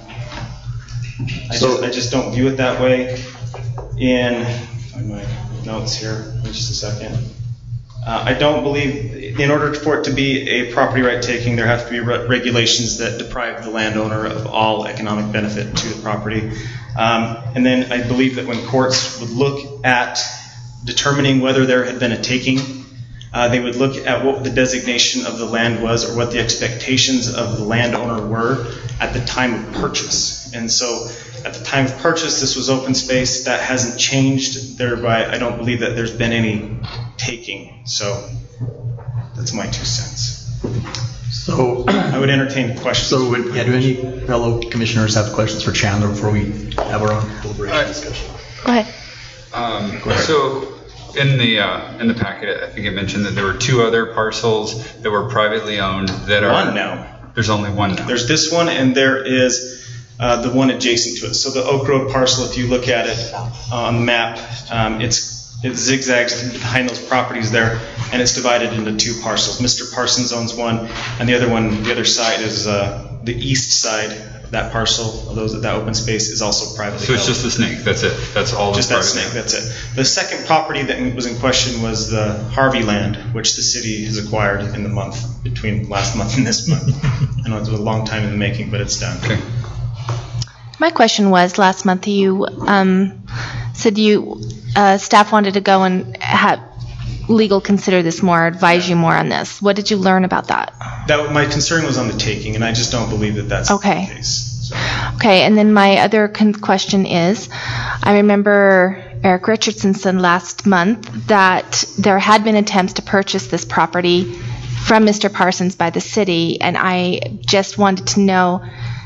just don't view it that way. Find my notes here in just a second. I don't believe, in order for it to be a property right taking, there have to be regulations that deprive the landowner of all economic benefit to the property. And then I believe that when courts would look at determining whether there had been a taking, they would look at what the designation of the land was or what the expectations of the landowner were at the time of purchase. And so at the time of purchase, this was open space. That hasn't changed. Thereby, I don't believe that there's been any taking. So that's my 2 cents. So I would entertain questions. So do any fellow commissioners have questions for Chandler before we have our own deliberation discussion? Go ahead. So in the packet, I think it mentioned that there were 2 other parcels that were privately owned that are... One now. There's only one now. There's this one, and there is the one adjacent to it. So the Oak Road parcel, if you look at it on the map, it zigzags behind those properties there, and it's divided into 2 parcels. Mr. Parsons owns one, and the other side is the east side. That parcel of that open space is also privately So it's held. just the snake. That's it. That's all. Just that snake. That's it. The second property that was in question was the Harvey land, which the city has acquired in the month between last month and this month. I know it was a long time in the making, but it's done. Okay. My question was, last month you said staff wanted to go and have legal consider this more, advise you more on this. What did you learn about that? My concern was on the taking, and I just don't believe that that's Okay. the case. So. Okay, and then my other question is, I remember Eric Richardson said last month that there had been attempts to purchase this property from Mr. Parsons by the city, and I just wanted to know,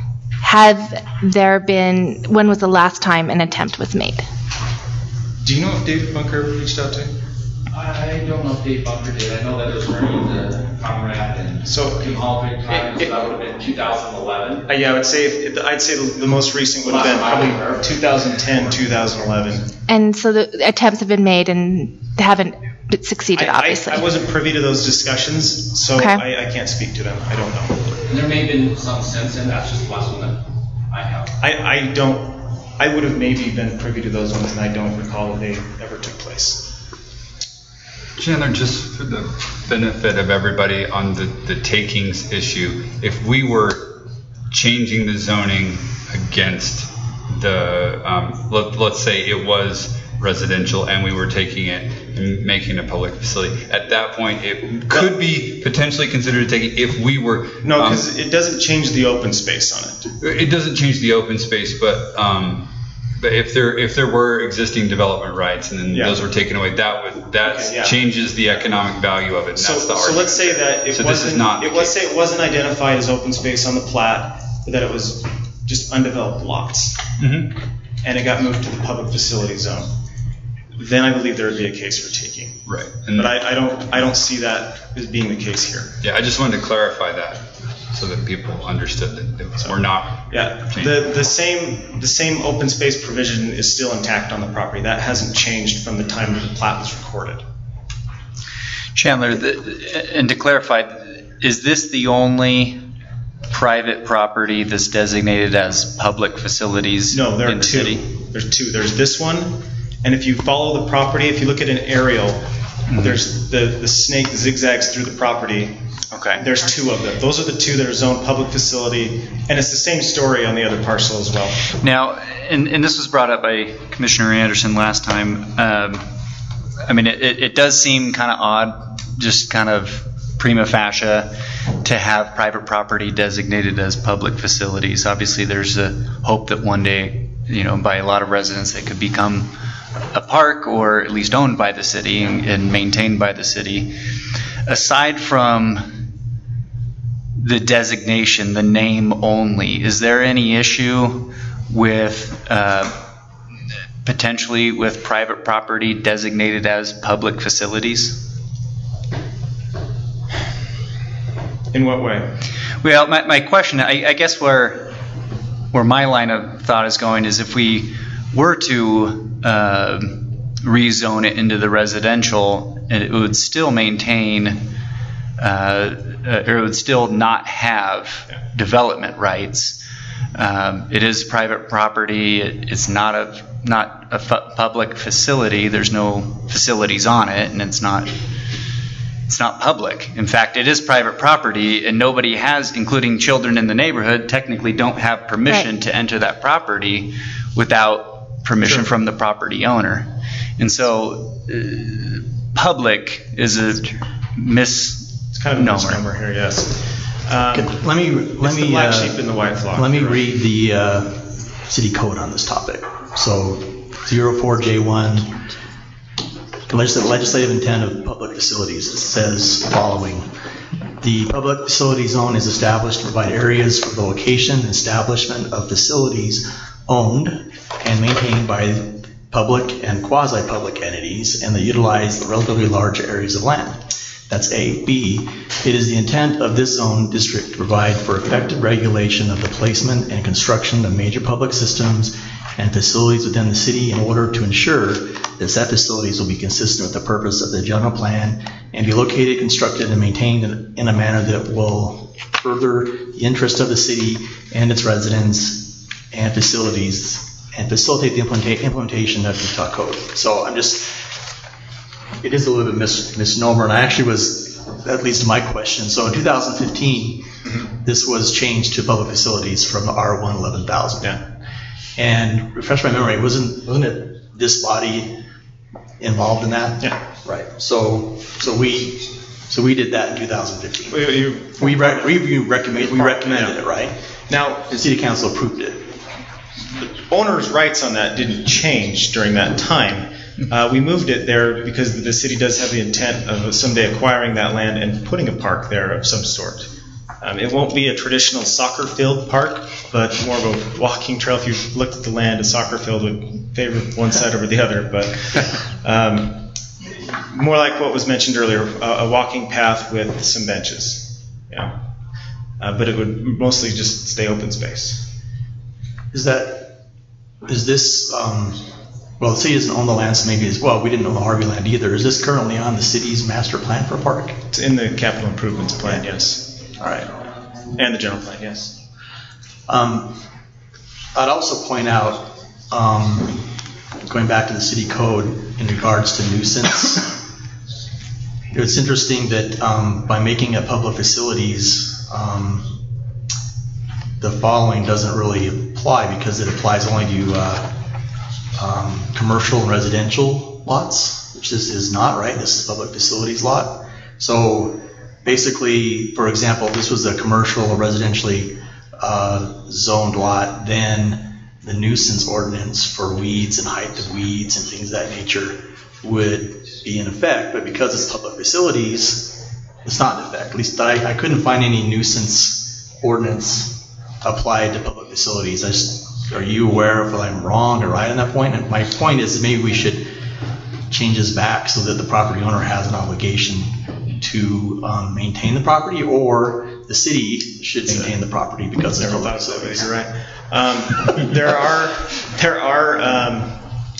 when was the last time an attempt was made? Do you know if David Bunker reached out to you? I don't know if Dave Bunker did. I know that it was during the Conrad and Kim Hall big time, so that would have been 2011. Yeah, I'd say the most recent would have been probably 2010, 2011. And so the attempts have been made and haven't succeeded, obviously. I wasn't privy to those discussions, so Okay. I can't speak to them. I don't know. And there may have been some since then. That's just the last one that I have. I would have maybe been privy to those ones, and I don't recall that they ever took place. Chandler, just for the benefit of everybody on the takings issue, if we were changing the zoning against the, let's say it was residential and we were taking it and making a public facility, at that point it could be potentially considered a taking if we were... No, because it doesn't change the open space on it. It doesn't change the open space, but if there were existing development rights and then those were taken away, that changes the economic value of it. And that's the argument. So let's say that it wasn't identified as open space on the plat, but that it was just undeveloped lots, and it got moved to the public facility zone. Then I believe there would be a case for taking. Right. But I don't see that as being the case here. Yeah, I just wanted to clarify that so that people understood that we're not. Yeah, the same open space provision is still intact on the property. That hasn't changed from the time that the plat was recorded. Chandler, and to clarify, is this the only private property that's designated as public facilities in the city? There's 2. There's this one, and if you follow the property, if you look at an aerial, there's the snake zigzags through the property. Okay. There's 2 of them. Those are the 2 that are zoned public facility, and it's the same story on the other parcel as well. Now, and this was brought up by Commissioner Anderson last time. I mean, it does seem kind of odd, just kind of prima facie, to have private property designated as public facilities. Obviously, there's a hope that one day, by a lot of residents, it could become a park or at least owned by the city and maintained by the city. Aside from the designation, the name only, is there any issue with potentially with private property designated as public facilities? In what way? Well, my question, I guess where my line of thought is going is if we were to rezone it into the residential, it would still maintain, or it would still not have development rights. It is private property. It's not a public facility. There's no facilities on it, and it's not public. In fact, it is private property, and nobody has, including children in the neighborhood, technically don't have permission to enter that property without permission from the property owner. And so public is a It's kind of a misnomer here, yes. Let me the black sheep in the white flock. Let me read the city code on this topic. So 04J1, the legislative intent of public facilities, it says following. The public facility zone is established to provide areas for the location and establishment of facilities owned and maintained by public and quasi-public entities and that utilize the relatively large areas of land. That's A. B, it is the intent of this zone district to provide for effective regulation of the placement and construction of major public systems and facilities within the city in order to ensure that said facilities will be consistent with the purpose of the general plan and be located, constructed, and maintained in a manner that will further the interest of the city and its residents and facilities and facilitate the implementation of Utah code. So it is a little bit misnomer, and I actually was, at least my question. So in 2015, this was changed to public facilities from R1 11,000. Yeah. And refresh my memory, wasn't it this body involved in that? Yeah. Right. So we did that in 2015. We recommended it, right? Now, the city council approved it. The owner's rights on that didn't change during that time. We moved it there because the city does have the intent of someday acquiring that land and putting a park there of some sort. It won't be a traditional soccer field park, but more of a walking trail. If you looked at the land, a soccer field would favor one side over the other, but more like what was mentioned earlier, a walking path with some benches. Yeah. But it would mostly just stay open space. Is this, well, the city doesn't own the land, so maybe as well, we didn't own the Harvey land either. Is this currently on the city's master plan for a park? It's in the capital improvements plan, yes. All right. And the general plan, yes. I'd also point out, going back to the city code in regards to nuisance, it's interesting that by making it public facilities, the following doesn't really apply because it applies only to commercial and residential lots, which this is not, right? This is public facilities lot. So basically, for example, this was a commercial or residentially zoned lot, then the nuisance ordinance for weeds and height of weeds and things of that nature would be in effect. But because it's public facilities, it's not in effect. At least I couldn't find any nuisance ordinance applied to public facilities. Are you aware if I'm wrong or right on that point? And my point is that maybe we should change this back so that the property owner has an obligation to maintain the property, or the city should maintain the property because they're public facilities. You're right. There are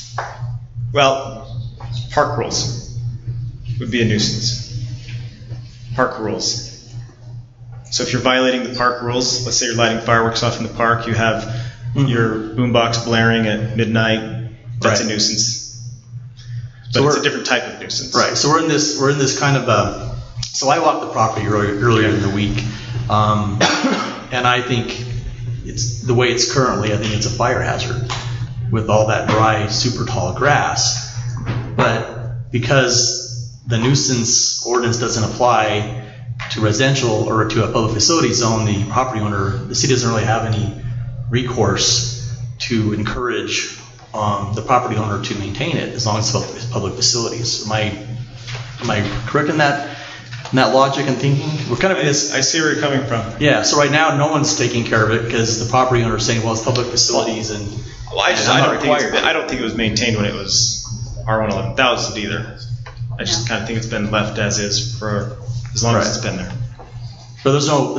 park rules would be a nuisance. Park rules. So if you're violating the park rules, let's say you're lighting fireworks off in the park, you have your boombox blaring at midnight, that's a nuisance. But it's a different type of nuisance. Right. So we're in this kind of so I walked the property earlier in the week, and I think it's the way it's currently, I think it's a fire hazard with all that dry, super tall grass. But because the nuisance ordinance doesn't apply to residential or to a public facility zone, the property owner, the city doesn't really have any recourse to encourage the property owner to maintain it as long as it's public facilities. Am I correct in that logic and thinking? We're kind of in this. I see where you're coming from. Yeah. So right now, no one's taking care of it because the property owner is saying, "Well, it's public facilities," and I don't think it was maintained when it was R1 11,000 either. I just kind of think it's been left as is for as long as it's been there. But there's no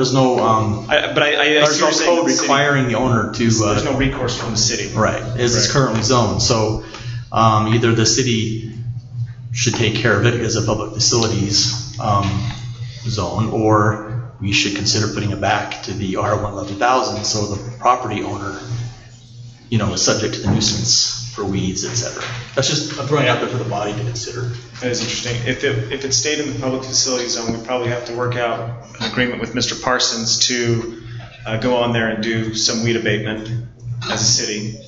code requiring the owner to. There's no recourse from the city. Right, as it's currently zoned. So either the city should take care of it as a public facilities zone, or we should consider putting it back to the R1 11,000, so the property owner, is subject to the nuisance for weeds, etc. That's just, I'm throwing it out there for the body to consider. That is interesting. If it stayed in the public facility zone, we'd probably have to work out an agreement with Mr. Parsons to go on there and do some weed abatement as a city.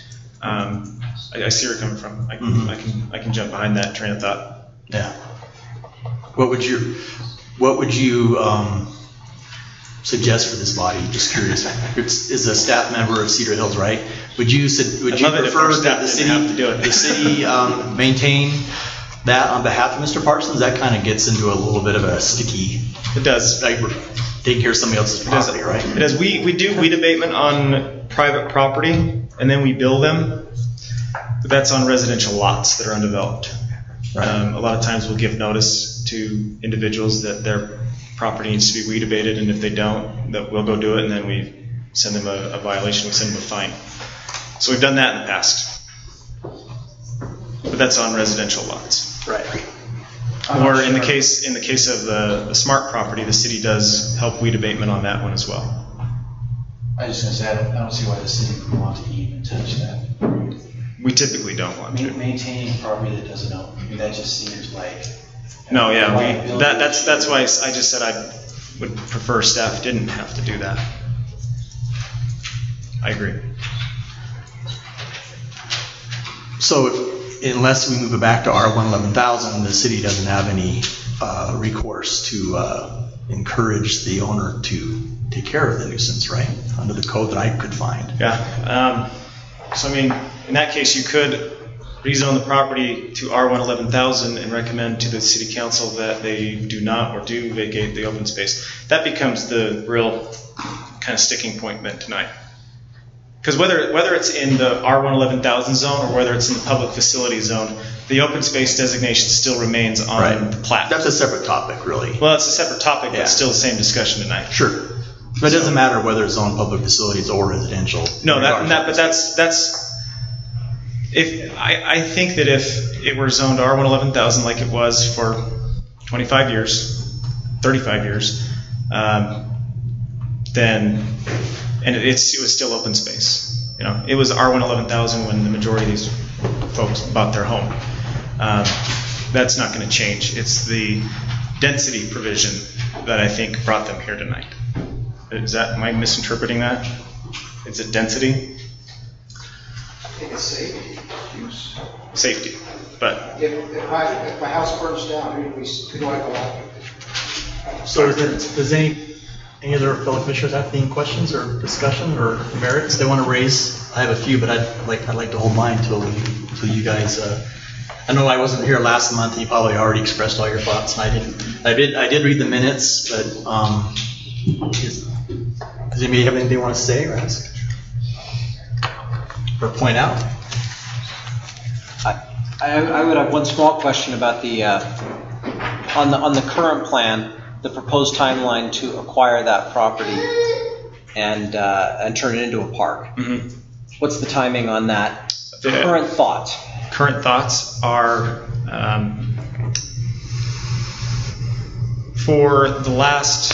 I see where you're coming from. I can jump behind that train of thought. Yeah. What would you suggest for this body? Just curious. Is a staff member of Cedar Hills, right? Would you prefer that the city maintain that on behalf of Mr. Parsons, that kind of gets into a little bit of a sticky. It does. Like we're taking care of somebody else's property, right? It does. We do weed abatement on private property, and then we bill them. But that's on residential lots that are undeveloped. Right. A lot of times we'll give notice to individuals that their property needs to be weed abated, and if they don't, that we'll go do it, and then we send them a violation, we send them a fine. So we've done that in the past. But that's on residential lots. Right. Or in the case of the smart property, the city does help weed abatement on that one as well. I was just going to say, I don't see why the city would want to even touch that. We typically don't want to. Maintaining property that doesn't own. I mean, that just seems like. No, yeah, that's why I just said I would prefer staff didn't have to do that. I agree. So unless we move it back to R111,000, the city doesn't have any recourse to encourage the owner to take care of the nuisance, right? Under the code that I could find. Yeah. So, I mean, in that case, you could rezone the property to R111,000 and recommend to the city council that they do not or do vacate the open space. That becomes the real kind of sticking point then tonight. Because whether it's in the R111,000 zone or whether it's in the public facility zone, the open space designation still remains on the plat. That's a separate topic, really. Well, it's a separate topic, but still the same discussion tonight. Sure. But it doesn't matter whether it's on public facilities or residential. No, but that's. I think that if it were zoned R111,000 like it was for 25 years, 35 years, then and it was still open space. You know, it was R111,000 when the majority of these folks bought their home. That's not going to change. It's the density provision that I think brought them here tonight. Am I misinterpreting that? Is it density? I think it's safety. Safety, but if my house burns down, who do I go out? So does any other fellow commissioners have any questions or discussion or merits they want to raise? I have a few, but I'd like to hold mine till you guys. I know I wasn't here last month, and you probably already expressed all your thoughts, and I did read the minutes, but does anybody have anything they want to say or ask or point out? I would have one small question about the on the current plan, the proposed timeline to acquire that property and turn it into a park. Mm-hmm. What's the timing on that? Current thoughts. Current thoughts are for the last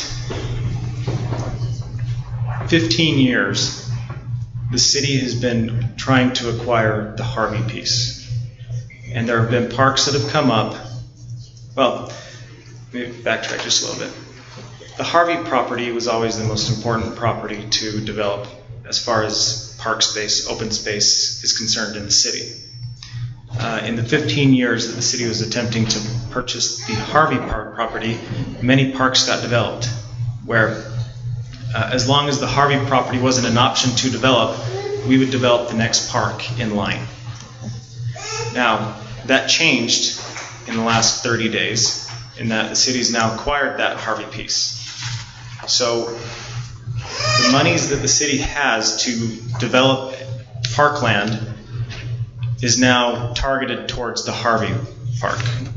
15 years, the city has been trying to acquire the Harvey piece. And there have been parks that have come up. Well, let me backtrack just a little bit. The Harvey property was always the most important property to develop as far as park space, open space is concerned in the city. In the 15 years that the city was attempting to purchase the Harvey Park property, many parks got developed, where as long as the Harvey property wasn't an option to develop, we would develop the next park in line. Now, that changed in the last 30 days in that the city's now acquired that Harvey piece. So the monies that the city has to develop parkland is now targeted towards the Harvey Park.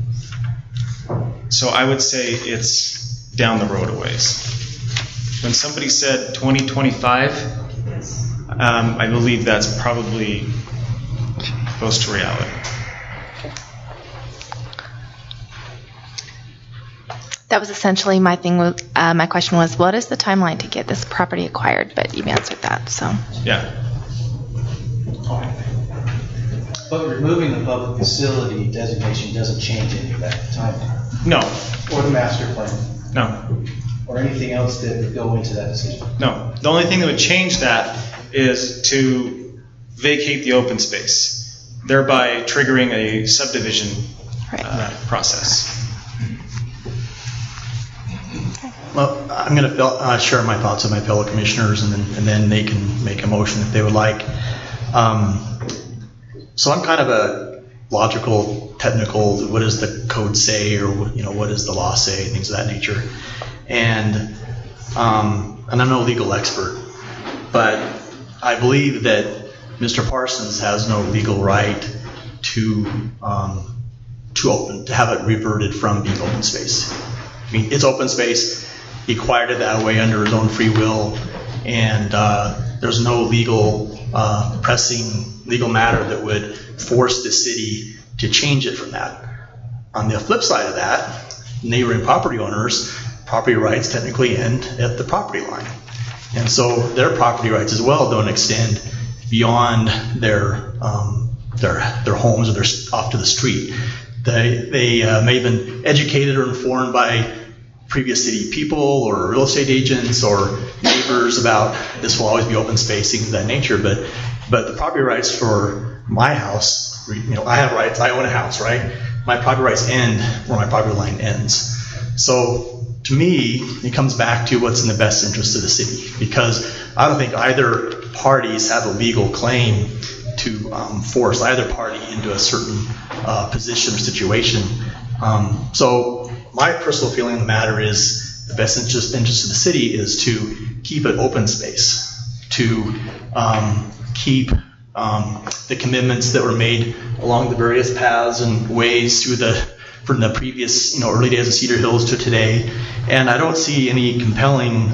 So I would say it's down the road a ways. When somebody said 2025, I believe that's probably close to reality. That was essentially my thing. My question was, what is the timeline to get this property acquired? But you've answered that, so. Yeah. But removing the public facility designation doesn't change any of that timeline. No. Or the master plan. No. Or anything else that would go into that decision. No. The only thing that would change that is to vacate the open space, thereby triggering a subdivision process. Well, I'm going to share my thoughts with my fellow commissioners, and then they can make a motion if they would like. So I'm kind of logical, technical, what does the code say, or what does the law say, things of that nature. And I'm no legal expert, but I believe that Mr. Parsons has no legal right to have it reverted from being open space. I mean, it's open space. He acquired it that way under his own free will, and there's no legal pressing legal matter that would force the city to change it from that. On the flip side of that, neighboring property owners, property rights technically end at the property line. And so their property rights as well don't extend beyond their homes or their off to the street. They may have been educated or informed by previous city people or real estate agents or neighbors about this will always be open space, things of that nature. But the property rights for my house, I have rights. I own a house, right? My property rights end where my property line ends. So to me, it comes back to what's in the best interest of the city, because I don't think either parties have a legal claim to force either party into a certain position or situation. So my personal feeling on the matter is the best interest of the city is to keep it open space, to keep the commitments that were made along the various paths and ways from the previous early days of Cedar Hills to today. And I don't see any compelling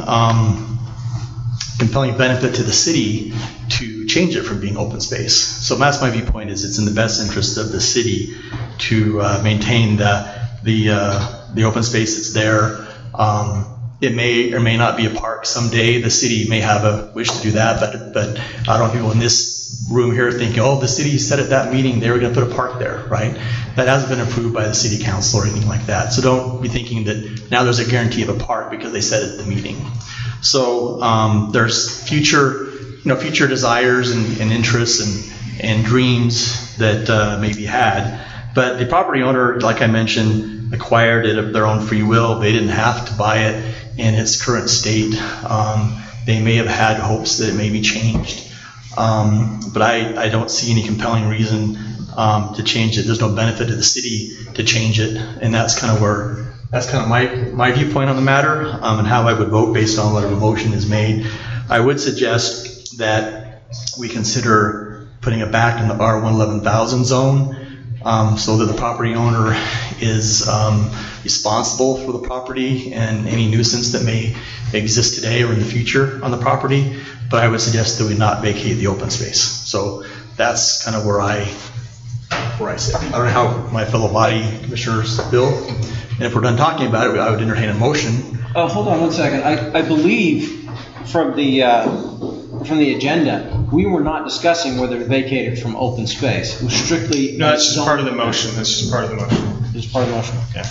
benefit to the city to change it from being open space. So that's my viewpoint, is it's in the best interest of the city to maintain the open space that's there. It may or may not be a park someday. The city may have a wish to do that, but I don't want people in this room here thinking, the city said at that meeting they were going to put a park there, right? That hasn't been approved by the city council or anything like that. So don't be thinking that now there's a guarantee of a park because they said it at the meeting. So there's future desires and interests and dreams that may be had. But the property owner, like I mentioned, acquired it of their own free will. They didn't have to buy it in its current state. They may have had hopes that it may be changed. But I don't see any compelling reason to change it. There's no benefit to the city to change it. And that's kind of my viewpoint on the matter, and how I would vote based on whatever motion is made. I would suggest that we consider putting it back in the R111,000 zone, so that the property owner is responsible for the property and any nuisance that may exist today or in the future on the property. But I would suggest that we not vacate the open space. So that's kind of where I sit. I don't know how my fellow body commissioners feel. And if we're done talking about it, I would entertain a motion. Hold on 1 second. I believe from the agenda, we were not discussing whether it vacated from open space. It was strictly... No, that's just part of the motion. That's just part of the motion. It's part of the motion. Yeah.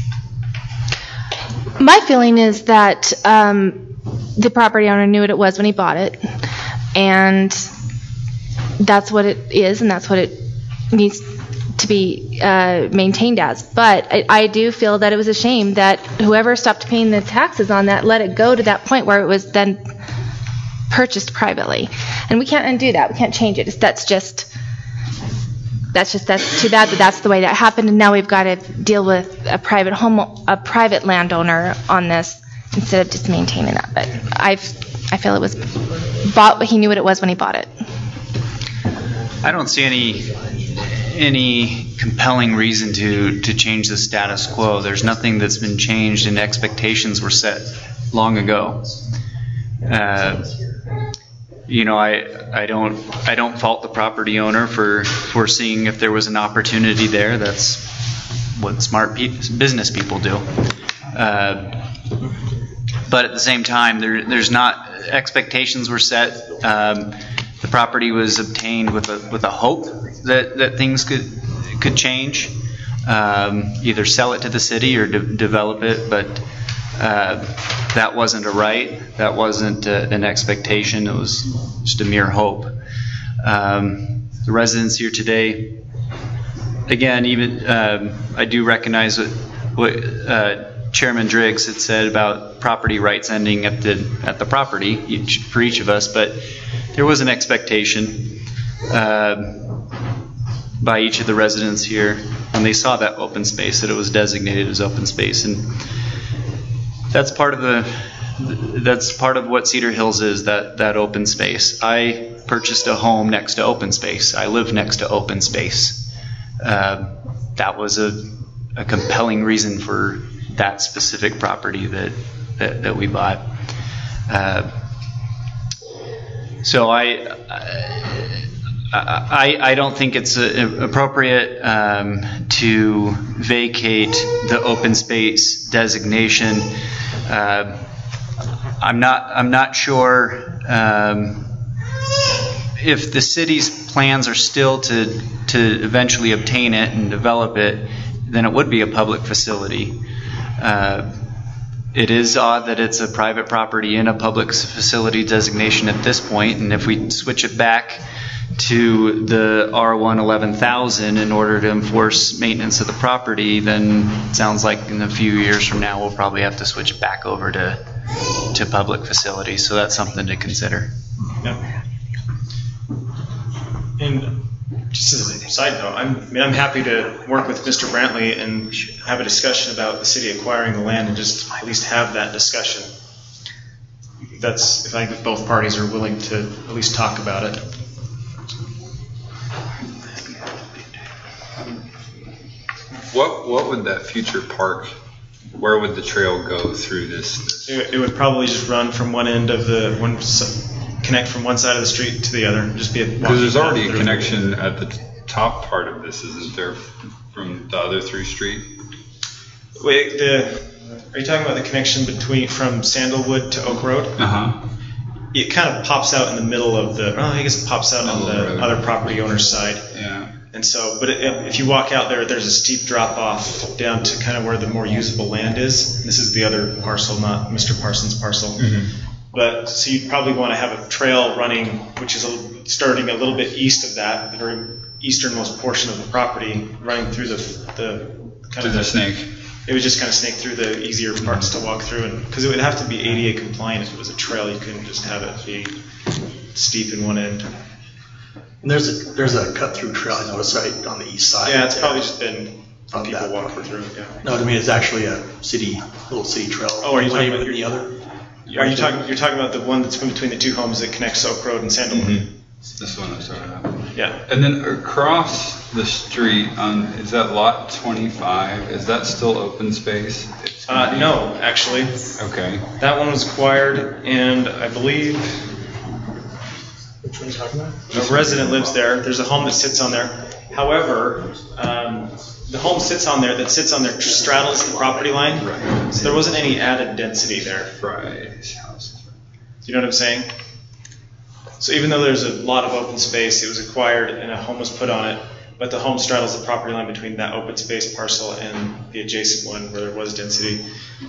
My feeling is that the property owner knew what it was when he bought it, and that's what it is, and that's what it needs to be maintained as. But I do feel that it was a shame that whoever stopped paying the taxes on that let it go to that point where it was then purchased privately, and we can't undo that. We can't change it. That's too bad that that's the way that happened, and now we've got to deal with a private landowner on this instead of just maintaining that. But I feel it was bought, but he knew what it was when he bought it. I don't see any compelling reason to change the status quo. There's nothing that's been changed, and expectations were set long ago. I don't fault the property owner for seeing if there was an opportunity there. That's what smart business people do. But at the same time, there's not, expectations were set. The property was obtained with a hope that things could change, either sell it to the city or develop it, but that wasn't a right. That wasn't an expectation. It was just a mere hope. The residents here today, again, even I do recognize what Chairman Driggs had said about property rights ending at the property for each of us, but there was an expectation. by each of the residents here when they saw that open space, that it was designated as open space. And that's part of what Cedar Hills is, that open space. I purchased a home next to open space. I live next to open space. That was a compelling reason for that specific property that we bought. So I don't think it's appropriate to vacate the open space designation. I'm not sure if the city's plans are still to eventually obtain it and develop it, then it would be a public facility. It is odd that it's a private property in a public facility designation at this point, and if we switch it back to the R1 11,000 in order to enforce maintenance of the property, then it sounds like in a few years from now we'll probably have to switch back over to public facilities. So that's something to consider. Yeah. And just as a side note, I'm happy to work with Mr. Brantley and have a discussion about the city acquiring the land and just at least have that discussion. That's if I think both parties are willing to at least talk about it. What would that future park, where would the trail go through this? It would probably just run from one end of connect from one side of the street to the other. Just be because there's already a connection at the top part of this, isn't there, from the other through street? Wait, are you talking about the connection from Sandalwood to Oak Road? It kind of pops out in the middle of I guess it pops out on the other property owner's side. Yeah. And so, but if you walk out there's a steep drop off down to kind of where the more usable land is. This is the other parcel, not Mr. Parsons' parcel. Mm-hmm. But so you'd probably want to have a trail running, which is starting a little bit east of that, the very easternmost portion of the property, running through the snake. It would just kind of snake through the easier parts to walk through, and because it would have to be ADA compliant if it was a trail. You couldn't just have it be steep in one end. And there's a cut through trail I noticed right on the east side. Yeah, it's probably just been people walking through. Yeah. No, I mean it's actually a little city trail. Oh, are you talking about the other? You're talking about the one that's in between the two homes that connects Oak Road and Sandalwood? Mm-hmm. This one I was talking about. Yeah. And then across the street is that lot 25? Is that still open space? No, actually. Okay. That one was acquired, and I believe which one are you talking about? a resident lives there. There's a home that sits on there. However, the home straddles the property line, right. So there wasn't any added density there. Right. Do you know what I'm saying? So even though there's a lot of open space, it was acquired and a home was put on it, but the home straddles the property line between that open space parcel and the adjacent one where there was density.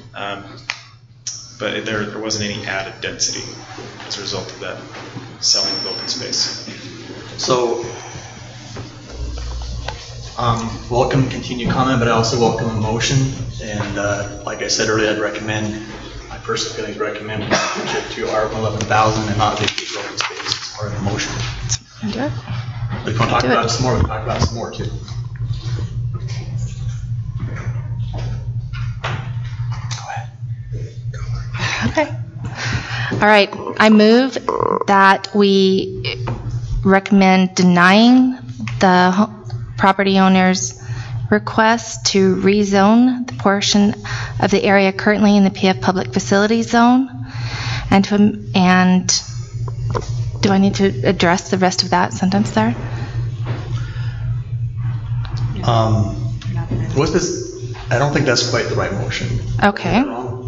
But there wasn't any added density as a result of that selling of open space. So, welcome continued comment, but I also welcome a motion. And like I said earlier, my personal feelings recommend we switch it to R11,000 and not vacate open space as part of the motion. Do it. If you want to talk about it some more, we can talk about it some more too. Okay. All right. I move that we recommend denying the property owner's request to rezone the portion of the area currently in the PF Public Facilities Zone, and do I need to address the rest of that sentence there? What's this? I don't think that's quite the right motion. Okay.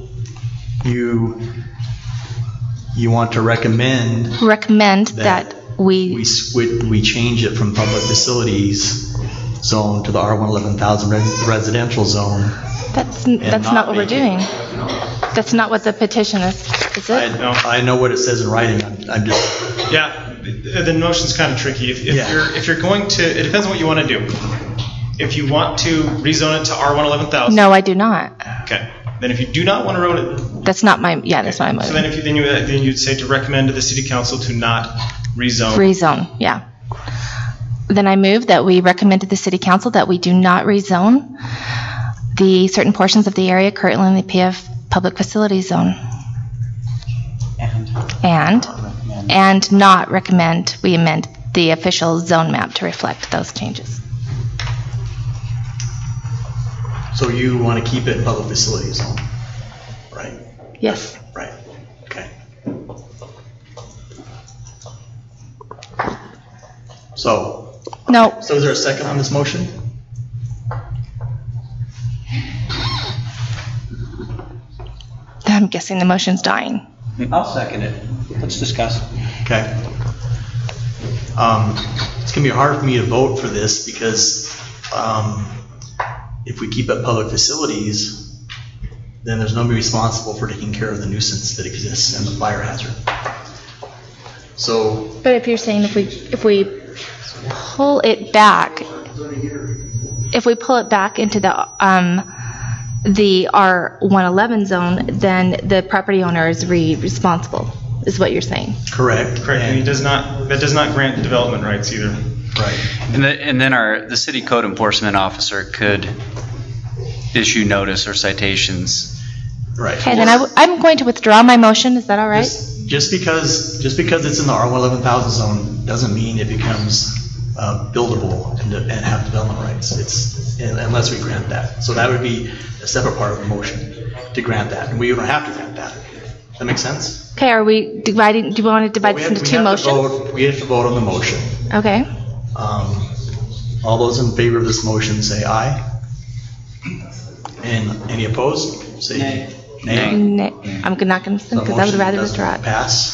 You want to recommend that we change it from public facilities zone to the R11,000 residential zone. That's not what we're doing. That's not what the petition is it? I know what it says in writing. I'm just. Yeah, the motion's kind of tricky. If you're going to, it depends on what you want to do. If you want to rezone it to R11,000. No, I do not. Okay. Then if you do not want to rezone it. That's not my. Yeah, that's my motion. So then you'd say to recommend to the city council to not rezone. Rezone, yeah. Then I move that we recommend to the City Council that we do not rezone the certain portions of the area currently in the PF Public Facilities Zone. And not recommend we amend the official zone map to reflect those changes. So you want to keep it in public facilities zone, right? Yes. Right, okay. So. No. So is there a second on this motion? I'm guessing the motion's dying. I'll second it. Let's discuss. Okay. It's going to be hard for me to vote for this because if we keep it public facilities, then there's nobody responsible for taking care of the nuisance that exists and the fire hazard. So. But if you're saying if we pull it back, into the R111 zone, then the property owner is responsible, is what you're saying. Correct. And that does not grant development rights either. Right. And then the city code enforcement officer could issue notice or citations. Right. Okay, then I'm going to withdraw my motion. Is that all right? Just because it's in the R11000 zone doesn't mean it becomes buildable and have development rights. Unless we grant that. So that would be a separate part of the motion to grant that. And we don't have to grant that. Does that make sense? Okay, are we dividing? Do you want to divide this into two motions? We have to vote on the motion. Okay. All those in favor of this motion say aye. And any opposed? Say nay. Nay. I'm not going to listen because I would rather withdraw it. Pass.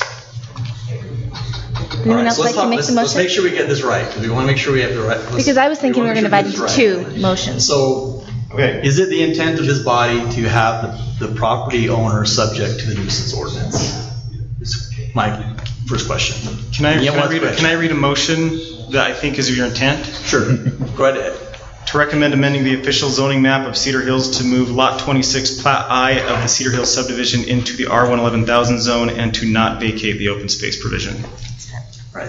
Anyone else like to make the motion? Let's make sure we get this right because we want to make sure we have the right. Because I was thinking we were going to divide it into two motions. So, okay, is it the intent of this body to have the property owner subject to the nuisance ordinance? Is my first question. Can I read a motion that I think is your intent? Sure. Go ahead. To recommend amending the official zoning map of Cedar Hills to move Lot 26 Plat I of the Cedar Hills subdivision into the R111,000 zone and to not vacate the open space provision. Right.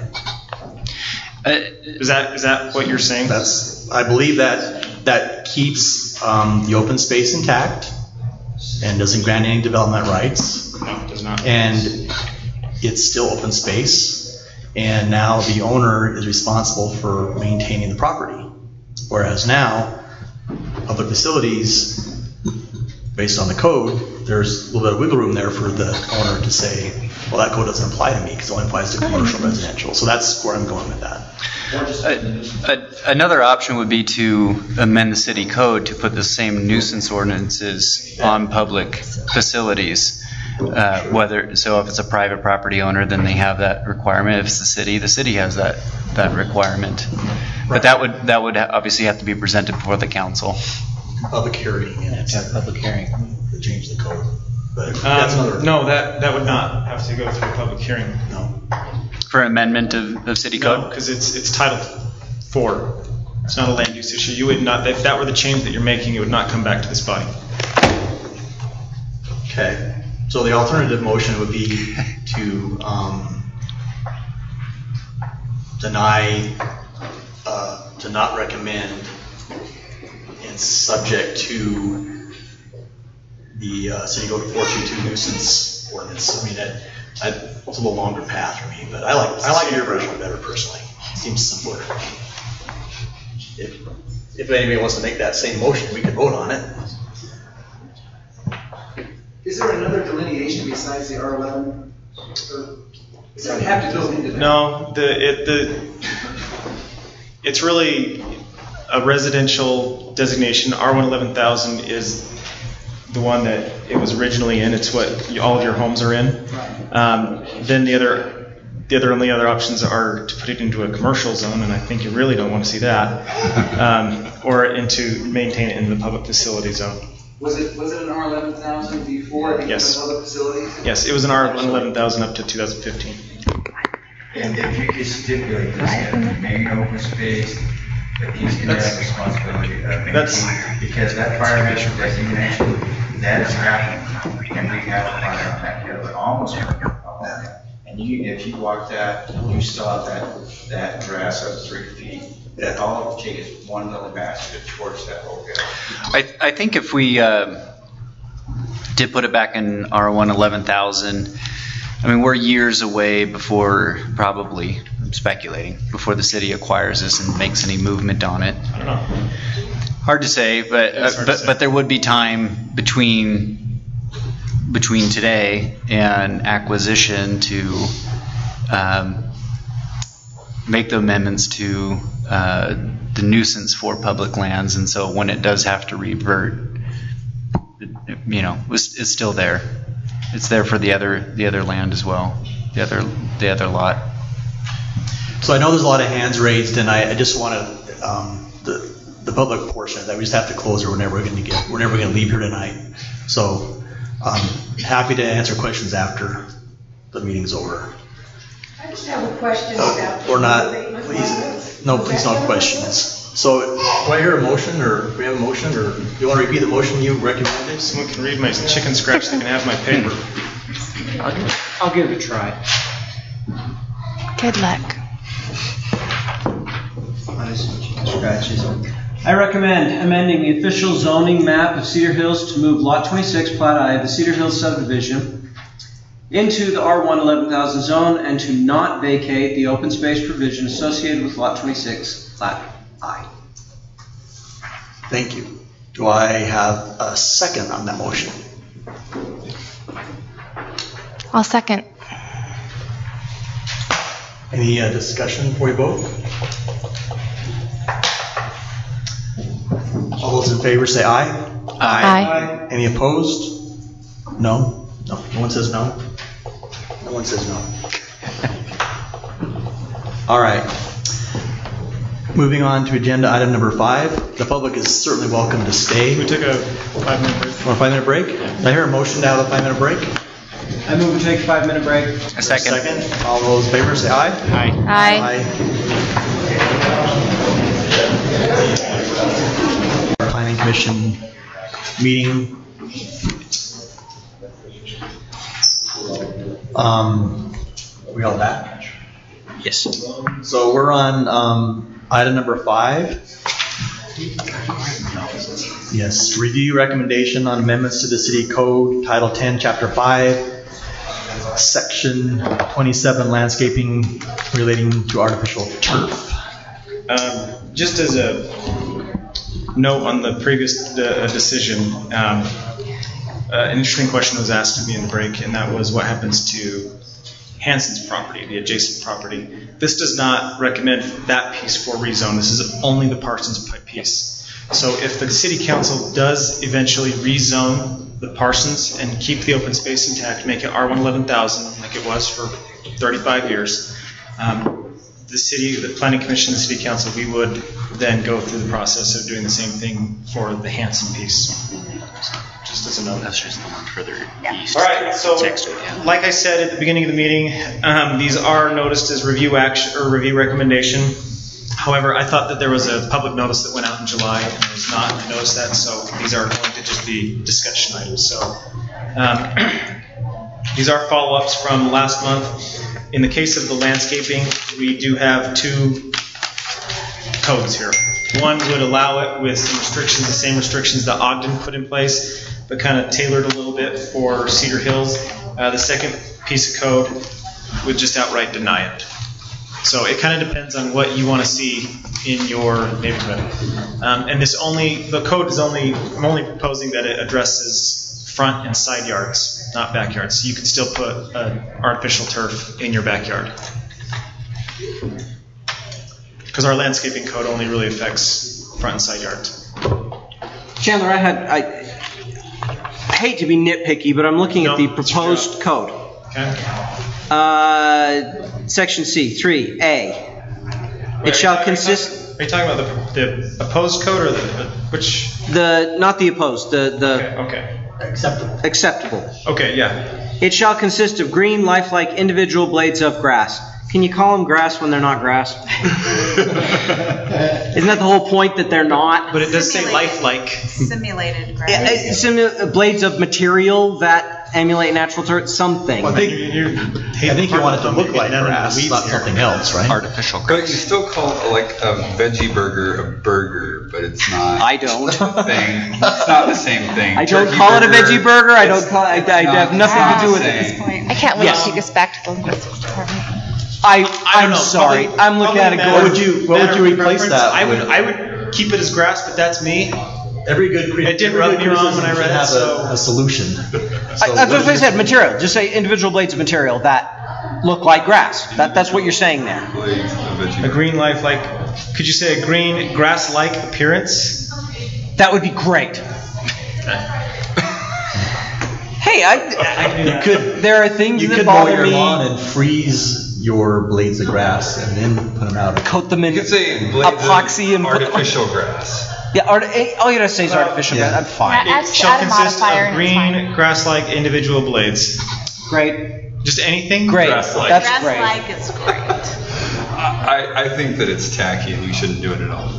Is that what you're saying? I believe that keeps the open space intact and doesn't grant any development rights. No, it does not. And it's still open space. And now the owner is responsible for maintaining the property. Whereas now, public facilities, based on the code, there's a little bit of wiggle room there for the owner to say, well, that code doesn't apply to me because it only applies to commercial residential. So that's where I'm going with that. Another option would be to amend the city code to put the same nuisance ordinances on public facilities. So if it's a private property owner, then they have that requirement. If it's the city has that requirement. But that would obviously have to be presented before the council. Public hearing. Public hearing. To change the code. But no, that would not have to go through a public hearing. No. For amendment of city code? No, because it's Title 4. It's not a land use issue. You would not, if that were the change that you're making, it would not come back to this body. Okay. So the alternative motion would be to deny, to not recommend, and subject to the City Code 422 nuisance ordinance. I mean, it's a little longer path for me, but I like your version better personally. It seems simpler. If anybody wants to make that same motion, we can vote on it. Is there another delineation besides the R11? Does that have to go into that? No, it's really a residential designation. R111,000 is the one that it was originally in. It's what all of your homes are in. Then the only other options are to put it into a commercial zone, and I think you really don't want to see that, or to maintain it in the public facility zone. Was it an R11,000 before it Yes. became a public facility? Yes, it was an R11,000 up to 2015. And if you could stipulate this as the main open space, that he's going to have responsibility of maintaining, because that fire hazard designation, that is happening, and we have a fire on that hill, almost every. And if you walk that, you saw that grass up 3 feet. That's all it takes is one little basket towards that whole bill. I think if we did put it back in R1 11,000, I mean, we're years away before, probably, I'm speculating, before the city acquires this and makes any movement on it. I don't know. Hard to say, but there would be time between today and acquisition to make the amendments to the nuisance for public lands, and so when it does have to revert, it's still there. It's there for the other land as well, the other lot. So I know there's a lot of hands raised, and I just want to the public portion of that we just have to close, or we're never going to leave here tonight. So I'm happy to answer questions after the meeting's over. I just have a question about. Or not, please. No, please, no questions. So, do I hear a motion, or do we have a motion, or do you want to repeat the motion you recommended? Someone can read my chicken scratch, they can have my paper. I'll give it a try. Good luck. I recommend amending the official zoning map of Cedar Hills to move Lot 26, Plat I, the Cedar Hills subdivision, into the R1 11,000 zone, and to not vacate the open space provision associated with Lot 26, Plat I. Thank you. Do I have a second on that motion? I'll second. Any discussion before we vote? All those in favor say aye. Aye. Any opposed? No? No one says no? No one says no. All right. Moving on to agenda item number 5. The public is certainly welcome to stay. We took a 5-minute break. Want a 5-minute break? Did I hear a motion to have a 5-minute break? I move to take a 5-minute break. A second. All those in favor say aye. Aye. Our Planning Commission meeting. We all back? Yes. So we're on item number 5. Yes, review recommendation on amendments to the City Code, Title 10, Chapter 5, Section 27, landscaping relating to artificial turf. Just as a note on the previous decision, an interesting question was asked of me in the break, and that was what happens to Hanson's property, the adjacent property. This does not recommend that piece for rezone. This is only the Parsons piece. So if the City Council does eventually rezone the Parsons and keep the open space intact, make it R1 11,000 like it was for 35 years, the Planning Commission and the City Council, we would then go through the process of doing the same thing for the Hanson piece. Just as a note. That's just the one further east. All right, so like I said at the beginning of the meeting, these are noticed as review action or review recommendation. However, I thought that there was a public notice that went out in July, and there was not. I noticed that, so these are going to just be discussion items. So these are follow-ups from last month. In the case of the landscaping, we do have 2 codes here. One would allow it with some restrictions, the same restrictions that Ogden put in place, but kind of tailored a little bit for Cedar Hills. The second piece of code would just outright deny it. So it kind of depends on what you want to see in your neighborhood. And the code is I'm only proposing that it addresses front and side yards, not backyards. So you can still put artificial turf in your backyard. Because our landscaping code only really affects front and side yards. Chandler, I hate to be nitpicky, but I'm looking at the proposed code. Okay. Section C, 3A. It shall consist. Are you talking about the opposed code or which? Not the opposed. Okay. Acceptable. Okay, yeah. It shall consist of green, lifelike individual blades of grass. Can you call them grass when they're not grass? Isn't that the whole point, that they're not? But it does say lifelike. Simulated grass. Blades of material that emulate natural turf, something. I think you want it to look like grass, not something else, right? Artificial grass. But you still call like a veggie burger a burger, but it's not. I don't. It's not the same thing. I don't call it a veggie burger. I don't call it. I have nothing to do with it at this point. I can't wait to take us back to the linguistics department. I'm sorry. I'm looking at it going. What would you replace that? I would keep it as grass, but that's me. Every good it did rub me wrong when I read it. So a solution. That's what I said. Material. Just say individual blades of material that look like grass. That's what you're saying there. A green life-like. Could you say a green grass-like appearance? That would be great. Hey, you could. There are things you that could bother mow your me. lawn and freeze your blades of grass and then put them out. Coat them in You could say blades epoxy and artificial grass. Yeah, all you gotta say is artificial. Yeah. I'm fine. It shall consist of green grass-like individual blades. Great. Just anything? Great. Grass-like. That's Grass-like great. is great. I think that it's tacky and we shouldn't do it at all.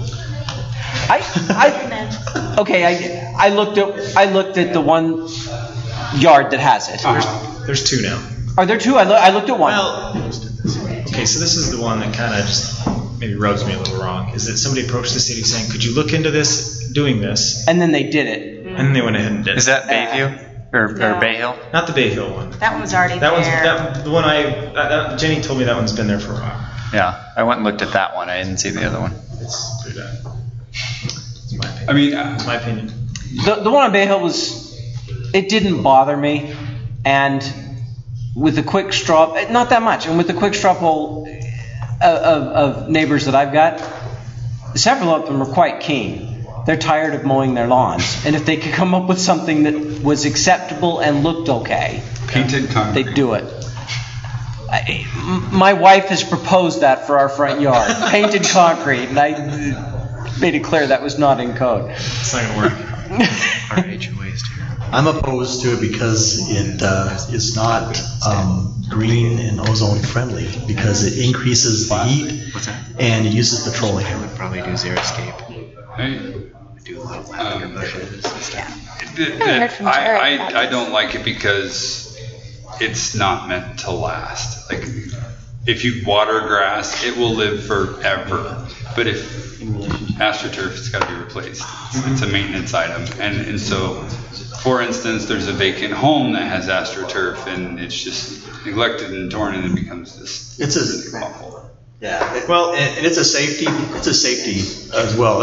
I looked at the one yard that has it. There's two now. Are there two? I looked at one. Well, okay, so this is the one that kind of just maybe rubs me a little wrong, is that somebody approached the city saying, could you look into this, doing this? And then they did it. And then they went ahead and did it. Is that Bayview? Or Bay Hill? Not the Bay Hill one. That one was already That there. one's the one Jenny told me that one's been there for a while. Yeah, I went and looked at that one. I didn't see the other one. It's pretty bad. It's my opinion. I mean, it's my opinion. The one on Bay Hill it didn't bother me, and with a quick straw, not that much, and with the quick straw poll of neighbors that I've got, several of them are quite keen. They're tired of mowing their lawns, and if they could come up with something that was acceptable and looked okay, painted concrete, they'd do it. My wife has proposed that for our front yard, painted concrete, and I made it clear that was not in code. It's not gonna work. Our HOAs too. I'm opposed to it because it is not green and ozone friendly, because it increases the heat. What's that? And it uses petroleum. I would probably do Xeriscape. I do a lot of lavender bushes and stuff. I don't like it because it's not meant to last. Like, if you water grass, it will live forever. But if AstroTurf, it's got to be replaced. It's a maintenance item. And so, for instance, there's a vacant home that has AstroTurf, and it's just neglected and torn, and it becomes this. It's awful. Yeah. And it's a safety. It's a safety as well.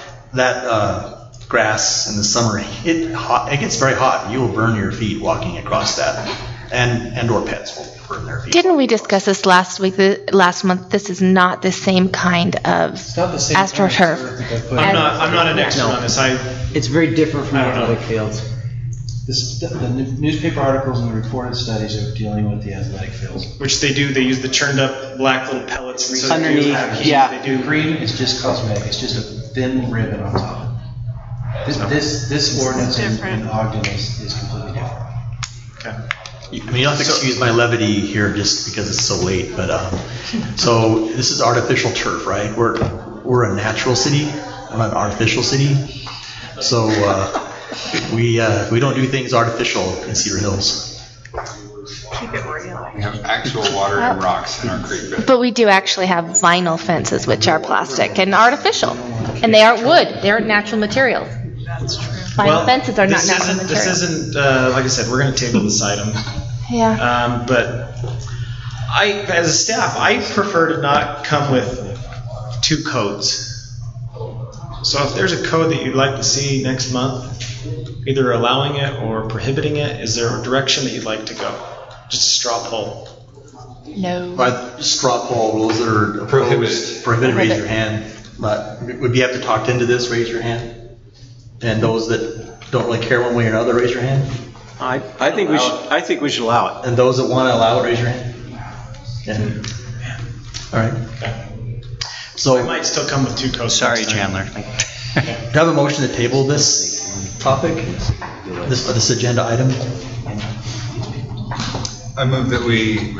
That grass in the summer, it gets very hot. You will burn your feet walking across that, and or pets will burn their feet. Didn't we discuss this last month? This is not the same kind of AstroTurf. I'm not an expert on this. It's very different from athletic fields. The newspaper articles and the reported studies are dealing with the athletic fields. Which they do. They use the churned up black little pellets. And so underneath, They do green. It's just cosmetic. It's just a thin ribbon on top. This ordinance in Ogden is completely different. Okay. I mean, you'll have to excuse my levity here just because it's so late, but so this is artificial turf, right? We're a natural city, I'm an artificial city, so we don't do things artificial in Cedar Hills. Keep it real. We have actual water and rocks in our creek bed. But we do actually have vinyl fences, which are plastic and artificial, and they aren't wood; they're natural materials. That's true. Vinyl fences are not natural materials. This isn't like I said. We're going to table this item. Yeah. But as a staff, I prefer to not come with two codes. So if there's a code that you'd like to see next month, either allowing it or prohibiting it, is there a direction that you'd like to go? Just a straw poll. No. By straw poll rules that are prohibited, raise your hand. But would you have to talk into this? Raise your hand. And those that don't really care one way or another, raise your hand. I think we should allow it. And those that want to allow it, raise your hand. Yeah. All right. Okay. So I might still come with two codes. Sorry, Chandler. Do you have a motion to table this topic, this agenda item? I move that we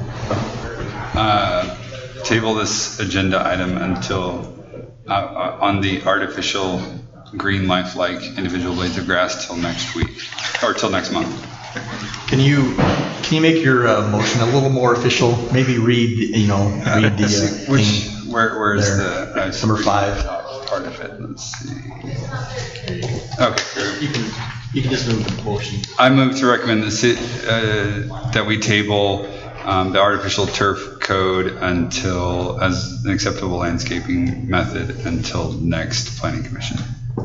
table this agenda item until on the artificial green lifelike individual blades of grass till next week or till next month. Can you make your motion a little more official? Maybe read the where is there. the number 5 part of it? Let's see. Okay. You can just move the motion. I move to recommend that we table the artificial turf code until as an acceptable landscaping method until next planning commission.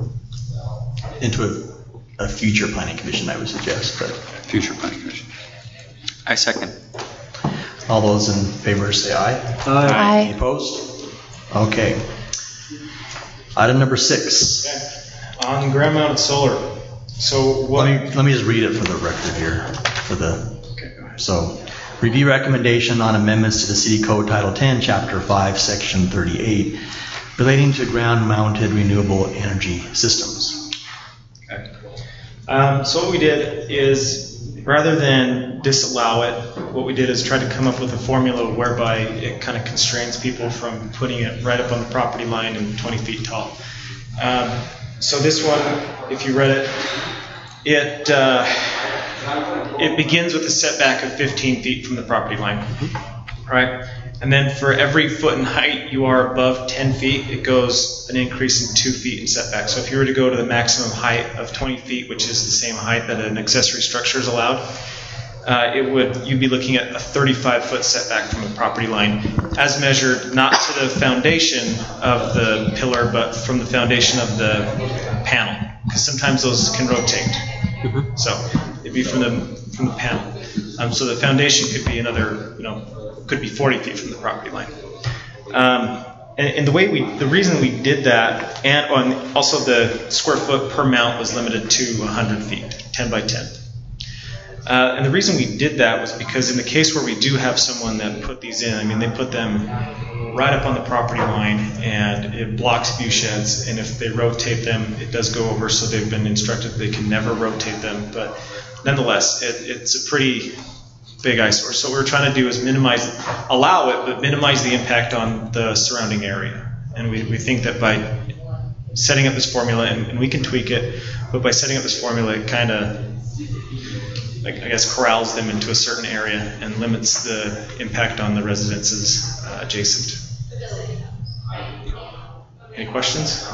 Into a future planning commission, I would suggest. But future planning commission. I second. All those in favor say aye. Aye. Any opposed? Okay. Item number 6. Okay. On ground mounted solar. So what? Let me just read it for the record here. So, review recommendation on amendments to the City Code Title 10, Chapter 5, Section 38, relating to ground mounted renewable energy systems. Okay. So what we did is, rather than disallow it, what we did is try to come up with a formula whereby it kind of constrains people from putting it right up on the property line and 20 feet tall. So this one, if you read it, it begins with a setback of 15 feet from the property line, right? And then for every foot in height you are above 10 feet, it goes an increase in 2 feet in setback. So if you were to go to the maximum height of 20 feet, which is the same height that an accessory structure is allowed, you'd be looking at a 35-foot setback from the property line, as measured not to the foundation of the pillar, but from the foundation of the panel, because sometimes those can rotate. So it'd be from the panel. So the foundation could be could be 40 feet from the property line. And the reason we did that, and also the square foot per mount was limited to 100 feet, 10 by 10. And the reason we did that was because in the case where we do have someone that put these in, they put them right up on the property line and it blocks view sheds, and if they rotate them, it does go over, so they've been instructed they can never rotate them. But nonetheless, it's a pretty big eyesore. So what we're trying to do is allow it, but minimize the impact on the surrounding area. And we think that by setting up this formula, and we can tweak it, but by setting up this formula, it kind of, corrals them into a certain area and limits the impact on the residences adjacent. Any questions?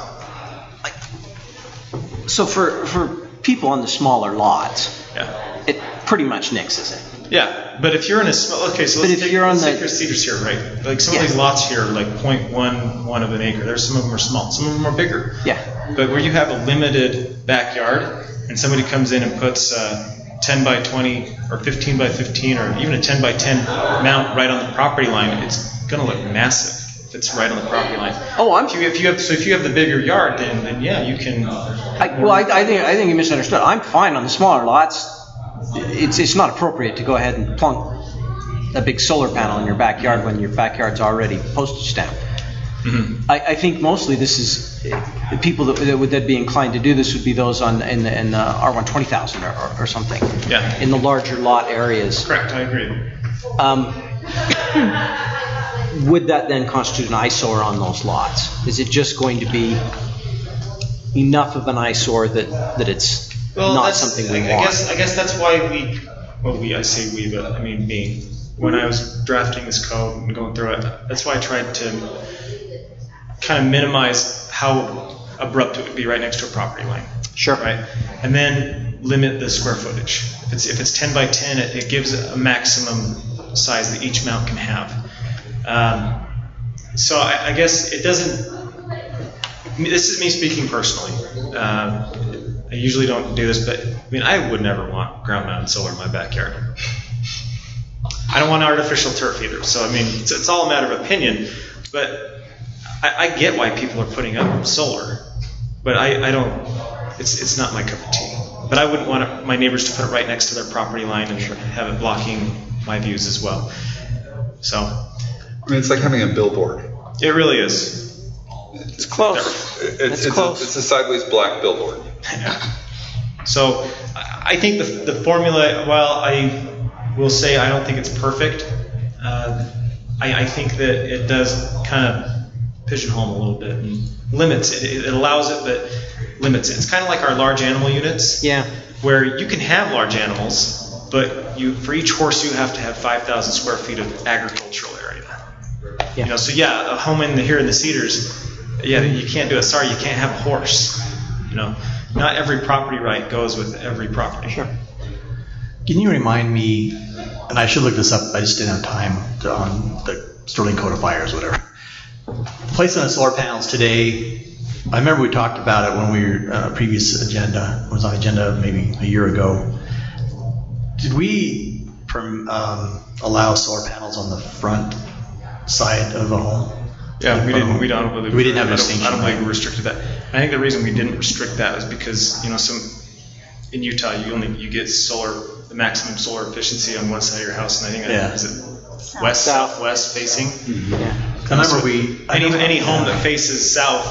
So for people on the smaller lots, yeah, it pretty much nixes it. Yeah, but if you're in a small, okay, so let's take Cedars here, right? Like some of these lots here are like 0.11 of an acre. There's some of them are small, some of them are bigger. Yeah. But where you have a limited backyard and somebody comes in and puts 10 by 20 or 15 by 15 or even a 10 by 10 mount right on the property line, it's going to look massive if it's right on the property line. Oh, if you have the bigger yard, then yeah, you can. I think you misunderstood. I'm fine on the smaller lots. It's not appropriate to go ahead and plunk a big solar panel in your backyard when your backyard's already postage stamped. Mm-hmm. I think mostly this is the people that would be inclined to do this would be those in the R1 20,000 or something. Yeah. In the larger lot areas. Correct. I agree. Would that then constitute an eyesore on those lots? Is it just going to be enough of an eyesore that it's not something we want? I guess that's why I say we, but I mean me. When I was drafting this code and going through it, that's why I tried to kind of minimize how abrupt it would be right next to a property line. Sure. Right? And then limit the square footage. If it's 10 by 10, it gives a maximum size that each mount can have. So I guess it doesn't. This is me speaking personally. I usually don't do this, but I would never want ground-mounted solar in my backyard. I don't want artificial turf either. So it's all a matter of opinion. But I get why people are putting up solar, but I don't. It's not my cup of tea. But I wouldn't want my neighbors to put it right next to their property line and have it blocking my views as well. So. It's like having a billboard. It really is. It's close. It's close. It's a sideways black billboard. Yeah. So I think the formula, while I will say I don't think it's perfect, I think that it does kind of pigeonhole a little bit and limits it. It allows it, but limits it. It's kind of like our large animal units. Yeah. Where you can have large animals, but for each horse you have to have 5,000 square feet of agricultural area. Yeah. You know, so yeah, a home here in the Cedars, yeah, you can't do it. Sorry, you can't have a horse. You know, not every property right goes with every property. Sure. Can you remind me, and I should look this up, I just didn't have time on the Sterling Codifiers, whatever. Placement of solar panels today, I remember we talked about it when we were previous agenda, it was on the agenda maybe a year ago. Did we allow solar panels on the front side of a home? Yeah, we didn't have a distinction. I don't believe we restricted that. I think the reason we didn't restrict that is because, you know, in Utah you get the maximum solar efficiency on one side of your house, and I think is it west, southwest facing. Mm-hmm. Yeah. I remember any home that faces south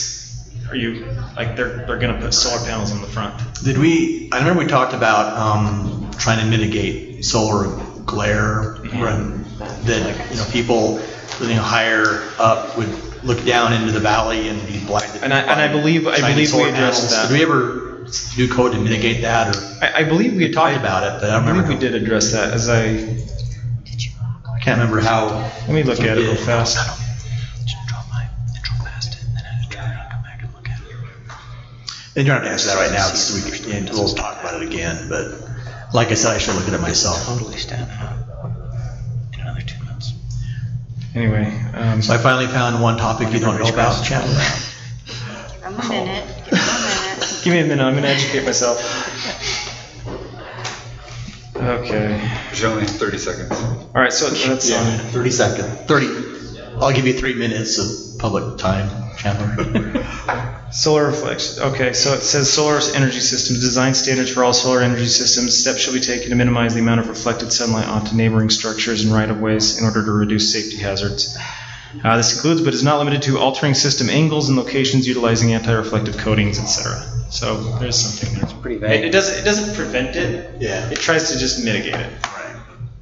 they're going to put solar panels on the front. I remember we talked about trying to mitigate solar glare, that people living higher up would look down into the valley and be blinded. And I believe we addressed that. Did we ever do code to mitigate that? Or I believe we talked about it, but I don't remember. We did address that. I can't remember how. Let me look at it real fast. And you don't have to answer that right now, we'll talk about it again, but like I said, I should look at it myself. Totally stand up in another 2 months. Anyway. So I finally found one topic you don't know about, Chandler. Give him a minute. Give me a minute, I'm going to educate myself. Okay. There's only 30 seconds. All right, so that's 30 seconds. 30. I'll give you 3 minutes of public time, Chandler. Solar reflection. Okay, so it says solar energy systems, design standards for all solar energy systems. Steps shall be taken to minimize the amount of reflected sunlight onto neighboring structures and right-of-ways in order to reduce safety hazards. This includes, but is not limited to, altering system angles and locations utilizing anti-reflective coatings, etc. So there's something there. It's pretty vague. It doesn't prevent it. Yeah. It tries to just mitigate it. Right.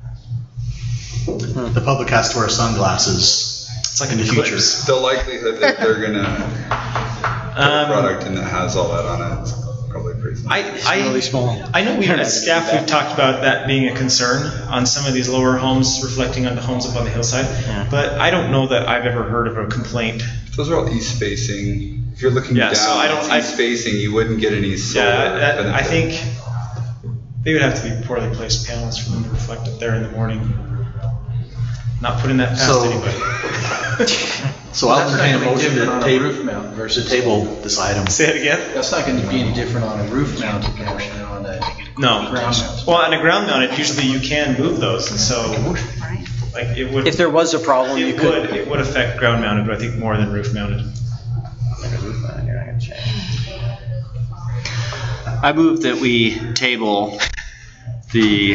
The public has to wear sunglasses. It's like in the future. The likelihood that they're gonna put a product in that has all that on it is probably pretty small. It's really small. I know as staff we've talked about that being a concern on some of these lower homes reflecting onto homes up on the hillside, but I don't know that I've ever heard of a complaint. Those are all east facing. If you're looking down, so east facing, you wouldn't get any solar. Yeah, I think they would have to be poorly placed panels for them to reflect up there in the morning. Not putting that past anybody. So I'll entertain a motion to table this item. Say it again? That's not going to be any different on a roof mounted portion than on a ground mounted. Well, on a ground mounted, usually you can move those, and so it would. If there was a problem, you could. It would affect ground mounted, but I think more than roof mounted. I move that we table the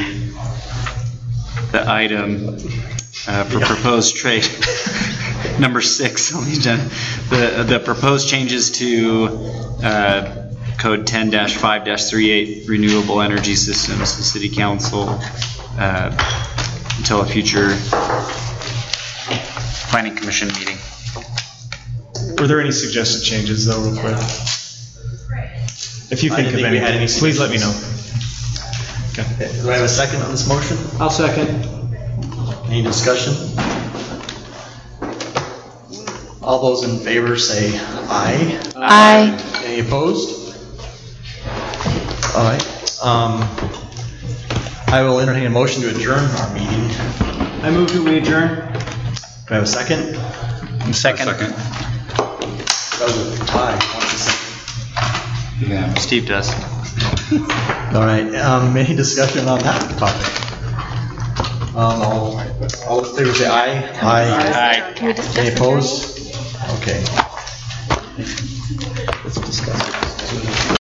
item for proposed trade number 6 on the agenda. The proposed changes to code 10-5-38 renewable energy systems to City Council until a future Planning Commission meeting. Were there any suggested changes though, real quick? If you think of any, please let me know. Okay. Do I have a second on this motion? I'll second. Any discussion? All those in favor say aye. Aye. Any opposed? All right. I will entertain a motion to adjourn our meeting. I move that we adjourn. Do I have a second? Second. That was a tie. Yeah, Steve does. All right. Any discussion on that topic? All in favor say aye. Aye. Any opposed? Okay.